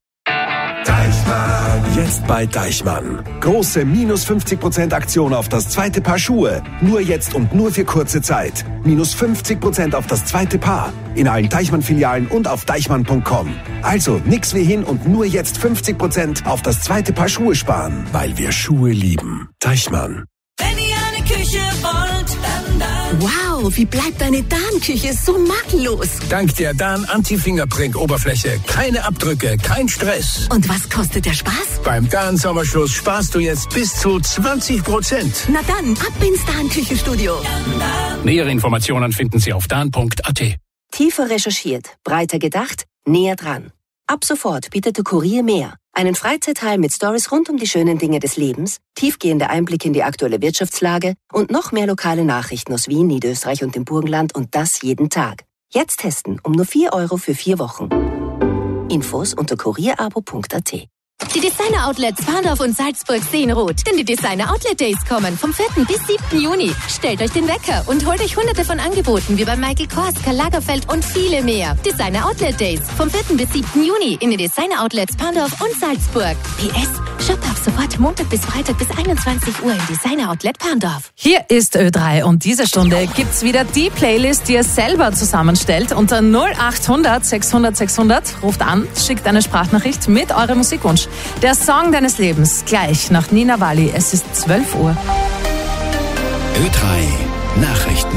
Deichmann. Jetzt bei Deichmann. Große minus fünfzig Prozent Aktion auf das zweite Paar Schuhe. Nur jetzt und nur für kurze Zeit. Minus fünfzig Prozent auf das zweite Paar. In allen Deichmann-Filialen und auf deichmann punkt com. Also nix wie hin und nur jetzt fünfzig Prozent auf das zweite Paar Schuhe sparen. Weil wir Schuhe lieben. Deichmann. Wenn ihr eine Küche wollt, dann, dann. Wow, wie bleibt deine Dan-Küche so makellos? Dank der Dan Anti-Fingerprint-Oberfläche. Keine Abdrücke, kein Stress. Und was kostet der Spaß? Beim Dan Sommerschluss sparst du jetzt bis zu zwanzig Prozent. Na dann, ab ins Dan-Küchenstudio. Nähere Informationen finden Sie auf dan punkt a t. Tiefer recherchiert, breiter gedacht, näher dran. Ab sofort bietet der Kurier mehr. Einen Freizeitteil mit Stories rund um die schönen Dinge des Lebens, tiefgehende Einblicke in die aktuelle Wirtschaftslage und noch mehr lokale Nachrichten aus Wien, Niederösterreich und dem Burgenland und das jeden Tag. Jetzt testen um nur vier Euro für vier Wochen. Infos unter kurierabo punkt a t. Die Designer-Outlets Bahndorf und Salzburg sehen rot, denn die Designer-Outlet-Days kommen vom vierten bis siebten Juni. Stellt euch den Wecker und holt euch hunderte von Angeboten wie bei Michael Kors, Karl Lagerfeld und viele mehr. Designer-Outlet-Days vom vierten bis siebten Juni in den Designer-Outlets Bahndorf und Salzburg. P S. Shoppt ab sofort Montag bis Freitag bis einundzwanzig Uhr im Designer-Outlet Bahndorf. Hier ist Ö drei und diese Stunde gibt's wieder die Playlist, die ihr selber zusammenstellt. Unter null achthundert sechshundert sechshundert ruft an, schickt eine Sprachnachricht mit eurem Musikwunsch. Der Song deines Lebens, gleich nach Nina Wally. Es ist zwölf Uhr. Ö drei Nachrichten.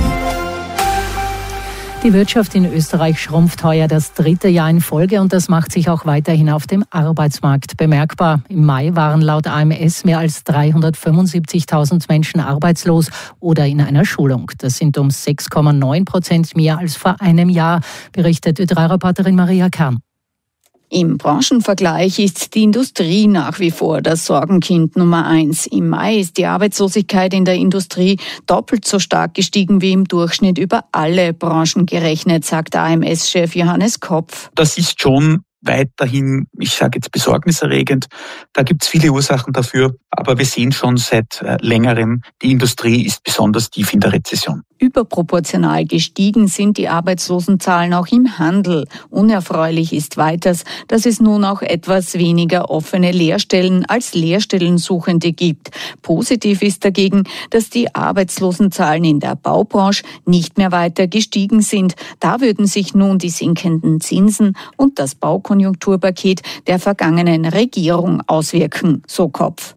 Die Wirtschaft in Österreich schrumpft heuer das dritte Jahr in Folge und das macht sich auch weiterhin auf dem Arbeitsmarkt bemerkbar. Im Mai waren laut A M S mehr als dreihundertfünfundsiebzigtausend Menschen arbeitslos oder in einer Schulung. Das sind um sechs Komma neun Prozent mehr als vor einem Jahr, berichtet Ö drei Reporterin Maria Kern. Im Branchenvergleich ist die Industrie nach wie vor das Sorgenkind Nummer eins. Im Mai ist die Arbeitslosigkeit in der Industrie doppelt so stark gestiegen wie im Durchschnitt über alle Branchen gerechnet, sagt A M S-Chef Johannes Kopf. Das ist schon weiterhin, ich sage jetzt besorgniserregend. Da gibt es viele Ursachen dafür, aber wir sehen schon seit äh, längerem, die Industrie ist besonders tief in der Rezession. Überproportional gestiegen sind die Arbeitslosenzahlen auch im Handel. Unerfreulich ist weiters, dass es nun auch etwas weniger offene Lehrstellen als Lehrstellensuchende gibt. Positiv ist dagegen, dass die Arbeitslosenzahlen in der Baubranche nicht mehr weiter gestiegen sind. Da würden sich nun die sinkenden Zinsen und das Baukonjunkturpaket der vergangenen Regierung auswirken, so Kopf.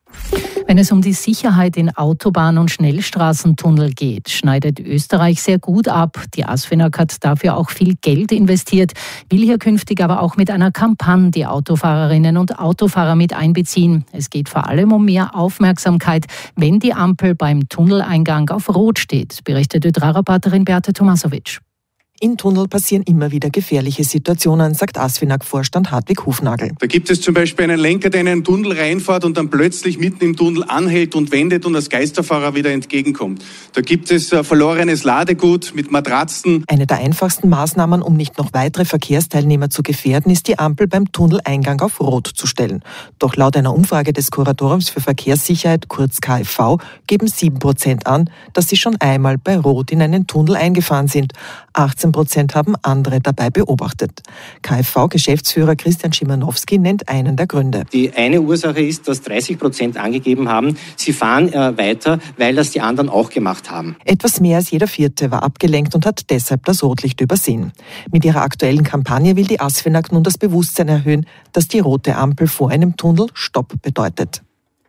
Wenn es um die Sicherheit in Autobahn- und Schnellstraßentunnel geht, schneidet Österreich sehr gut ab. Die ASFINAG hat dafür auch viel Geld investiert, will hier künftig aber auch mit einer Kampagne die Autofahrerinnen und Autofahrer mit einbeziehen. Es geht vor allem um mehr Aufmerksamkeit, wenn die Ampel beim Tunneleingang auf Rot steht, berichtet Ö drei Reporterin Beate Tomasovic. In Tunnel passieren immer wieder gefährliche Situationen, sagt ASFINAG-Vorstand Hartwig Hufnagel. Da gibt es zum Beispiel einen Lenker, der in einen Tunnel reinfährt und dann plötzlich mitten im Tunnel anhält und wendet und als Geisterfahrer wieder entgegenkommt. Da gibt es äh, verlorenes Ladegut mit Matratzen. Eine der einfachsten Maßnahmen, um nicht noch weitere Verkehrsteilnehmer zu gefährden, ist die Ampel beim Tunneleingang auf Rot zu stellen. Doch laut einer Umfrage des Kuratoriums für Verkehrssicherheit, kurz K F V, geben sieben Prozent an, dass sie schon einmal bei Rot in einen Tunnel eingefahren sind. achtzehn Prozent haben andere dabei beobachtet. K F V-Geschäftsführer Christian Schimanowski nennt einen der Gründe. Die eine Ursache ist, dass dreißig Prozent angegeben haben, sie fahren äh, weiter, weil das die anderen auch gemacht haben. Etwas mehr als jeder Vierte war abgelenkt und hat deshalb das Rotlicht übersehen. Mit ihrer aktuellen Kampagne will die ASFINAG nun das Bewusstsein erhöhen, dass die rote Ampel vor einem Tunnel Stopp bedeutet.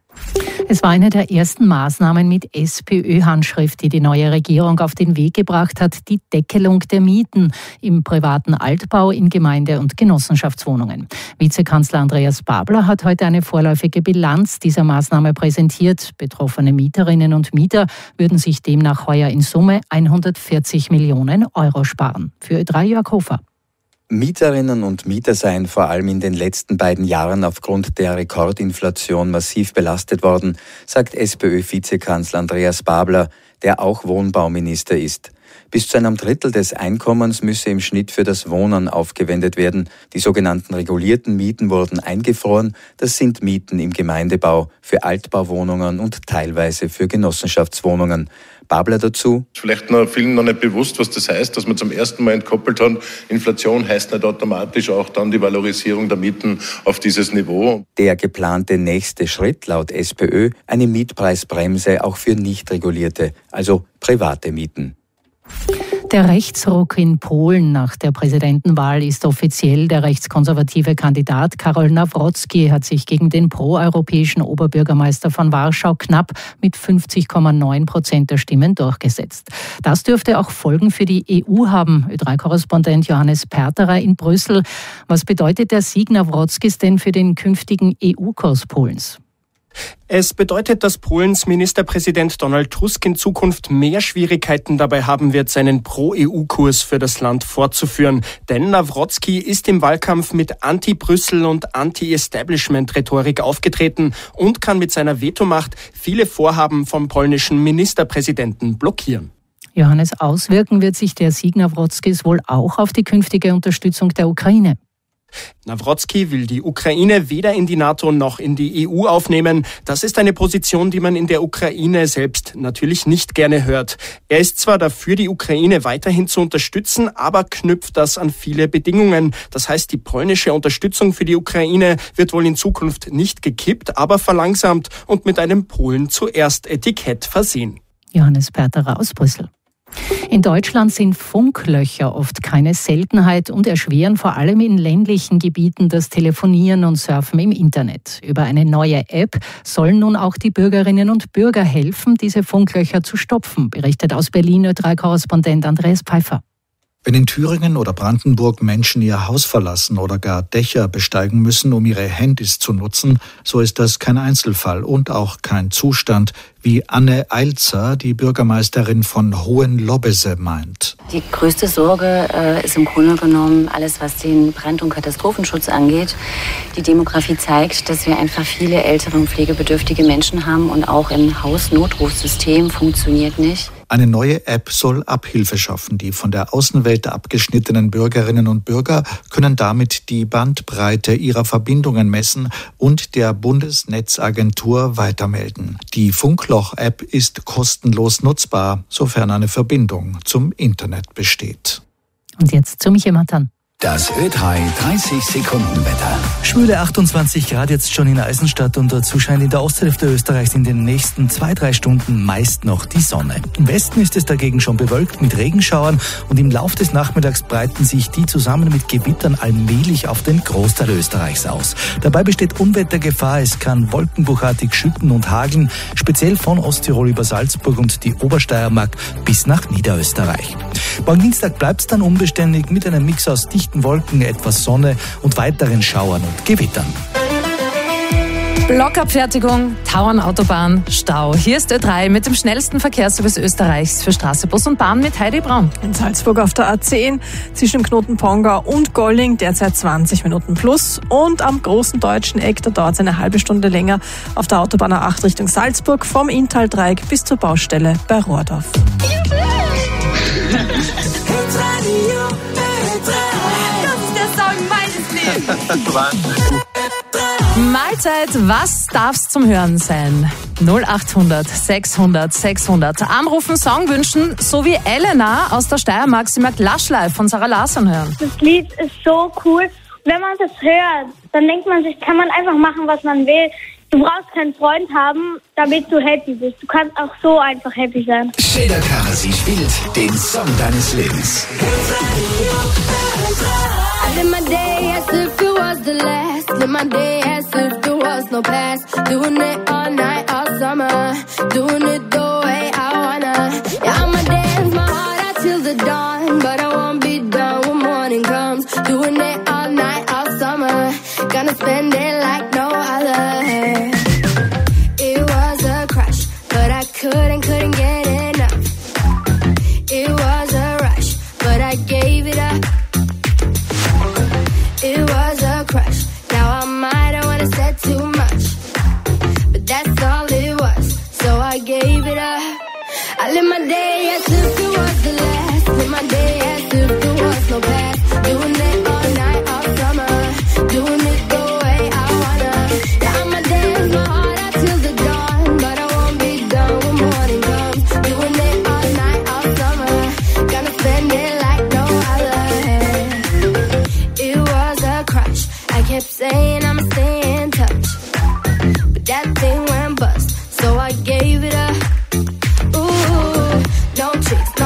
Es war eine der ersten Maßnahmen mit SPÖ-Handschrift, die die neue Regierung auf den Weg gebracht hat, die Deckelung der Mieten im privaten Altbau, in Gemeinde- und Genossenschaftswohnungen. Vizekanzler Andreas Babler hat heute eine vorläufige Bilanz dieser Maßnahme präsentiert. Betroffene Mieterinnen und Mieter würden sich demnach heuer in Summe hundertvierzig Millionen Euro sparen. Für Ö drei Jörg Hofer. Mieterinnen und Mieter seien vor allem in den letzten beiden Jahren aufgrund der Rekordinflation massiv belastet worden, sagt SPÖ-Vizekanzler Andreas Babler, der auch Wohnbauminister ist. Bis zu einem Drittel des Einkommens müsse im Schnitt für das Wohnen aufgewendet werden. Die sogenannten regulierten Mieten wurden eingefroren. Das sind Mieten im Gemeindebau, für Altbauwohnungen und teilweise für Genossenschaftswohnungen. Babler dazu. Vielleicht noch vielen noch nicht bewusst, was das heißt, dass man zum ersten Mal entkoppelt hat. Inflation heißt nicht automatisch auch dann die Valorisierung der Mieten auf dieses Niveau. Der geplante nächste Schritt laut SPÖ, eine Mietpreisbremse auch für nicht regulierte, also private Mieten. Der Rechtsruck in Polen nach der Präsidentenwahl ist offiziell. Der rechtskonservative Kandidat Karol Nawrocki hat sich gegen den proeuropäischen Oberbürgermeister von Warschau knapp mit fünfzig Komma neun Prozent der Stimmen durchgesetzt. Das dürfte auch Folgen für die E U haben. Ö drei Korrespondent Johannes Perterer in Brüssel. Was bedeutet der Sieg Nawrockis denn für den künftigen E U-Kurs Polens? Es bedeutet, dass Polens Ministerpräsident Donald Tusk in Zukunft mehr Schwierigkeiten dabei haben wird, seinen Pro-E U-Kurs für das Land fortzuführen. Denn Nawrocki ist im Wahlkampf mit Anti-Brüssel- und Anti-Establishment-Rhetorik aufgetreten und kann mit seiner Vetomacht viele Vorhaben vom polnischen Ministerpräsidenten blockieren. Johannes, auswirken wird sich der Sieg Nawrockis wohl auch auf die künftige Unterstützung der Ukraine? Nawrocki will die Ukraine weder in die NATO noch in die E U aufnehmen. Das ist eine Position, die man in der Ukraine selbst natürlich nicht gerne hört. Er ist zwar dafür, die Ukraine weiterhin zu unterstützen, aber knüpft das an viele Bedingungen. Das heißt, die polnische Unterstützung für die Ukraine wird wohl in Zukunft nicht gekippt, aber verlangsamt und mit einem Polen zuerst Etikett versehen. Johannes Perterer aus Brüssel. In Deutschland sind Funklöcher oft keine Seltenheit und erschweren vor allem in ländlichen Gebieten das Telefonieren und Surfen im Internet. Über eine neue App sollen nun auch die Bürgerinnen und Bürger helfen, diese Funklöcher zu stopfen, berichtet aus Berlin Ö drei Korrespondent Andreas Pfeiffer. Wenn in Thüringen oder Brandenburg Menschen ihr Haus verlassen oder gar Dächer besteigen müssen, um ihre Handys zu nutzen, so ist das kein Einzelfall und auch kein Zustand, wie Anne Eilzer, die Bürgermeisterin von Hohenlobbese, meint. Die größte Sorge äh, ist im Grunde genommen alles, was den Brand- und Katastrophenschutz angeht. Die Demografie zeigt, dass wir einfach viele ältere und pflegebedürftige Menschen haben und auch im Hausnotrufsystem funktioniert nicht. Eine neue App soll Abhilfe schaffen. Die von der Außenwelt abgeschnittenen Bürgerinnen und Bürger können damit die Bandbreite ihrer Verbindungen messen und der Bundesnetzagentur weitermelden. Die Funkloch-App ist kostenlos nutzbar, sofern eine Verbindung zum Internet besteht. Und jetzt zu Michael Matan. Das Ö drei dreißig Sekunden Wetter. Schwüle achtundzwanzig Grad jetzt schon in Eisenstadt und dazu scheint in der Osthälfte Österreichs in den nächsten zwei, drei Stunden meist noch die Sonne. Im Westen ist es dagegen schon bewölkt mit Regenschauern und im Lauf des Nachmittags breiten sich die zusammen mit Gewittern allmählich auf den Großteil Österreichs aus. Dabei besteht Unwettergefahr, es kann wolkenbruchartig schütten und hageln, speziell von Osttirol über Salzburg und die Obersteiermark bis nach Niederösterreich. Morgen Dienstag bleibt es dann unbeständig mit einem Mix aus dichten Wolken, etwas Sonne und weiteren Schauern und Gewittern. Blockabfertigung, Tauernautobahn, Stau. Hier ist Ö drei mit dem schnellsten Verkehrsservice Österreichs für Straße, Bus und Bahn mit Heidi Braun. In Salzburg auf der A zehn zwischen dem Knoten Pongau und Golling derzeit zwanzig Minuten plus. Und am großen deutschen Eck, da dauert es eine halbe Stunde länger auf der Autobahn A acht Richtung Salzburg vom Inntal-Dreieck bis zur Baustelle bei Rohrdorf. Mahlzeit, was darf's zum Hören sein? null acht hundert sechshundert sechshundert. Anrufen, Song wünschen, so wie Elena aus der Steiermark. Sie mag Lush Life von Sarah Larsson hören. Das Lied ist so cool. Wenn man das hört, dann denkt man sich, kann man einfach machen, was man will. Du brauchst keinen Freund haben, damit du happy bist. Du kannst auch so einfach happy sein. Seda Karasi spielt den Song deines Lebens. I live my day as if it was the last. Live my day as if there was no past. Doing it all night, all summer. Doing it the way I wanna. Yeah, I'ma dance my heart out till the dawn. But I won't be done when morning comes. Doing it all night, all summer. Gonna spend it like no other. It was a crush, but I couldn't, couldn't get enough. It was a rush, but I gave it up. It was a crush. Now I might have wanna said too much, but that's all it was. So I gave it up. I live my day as if it was the last. Live my day as if there was no past. Doing it all night, all summer. Doing it the way I wanna. Yeah, I'ma dance my heart out till the dawn, but I won't be done when morning comes. Doing it all night, all summer. Gonna spend it like no other. It was a crush. I kept saying I'ma stay in touch, but that thing went bust, so I gave it up. Ooh, no tricks.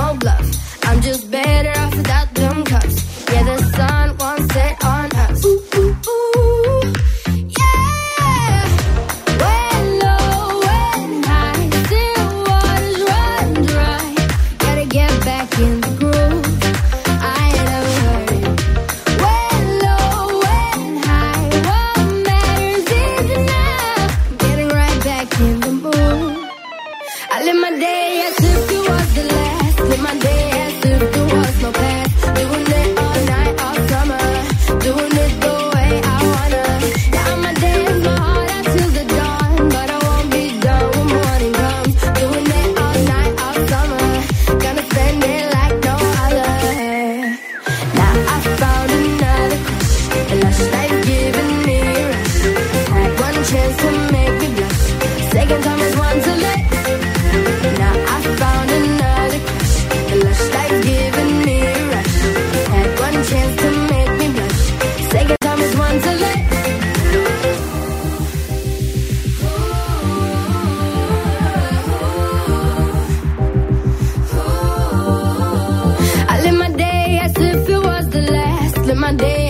one day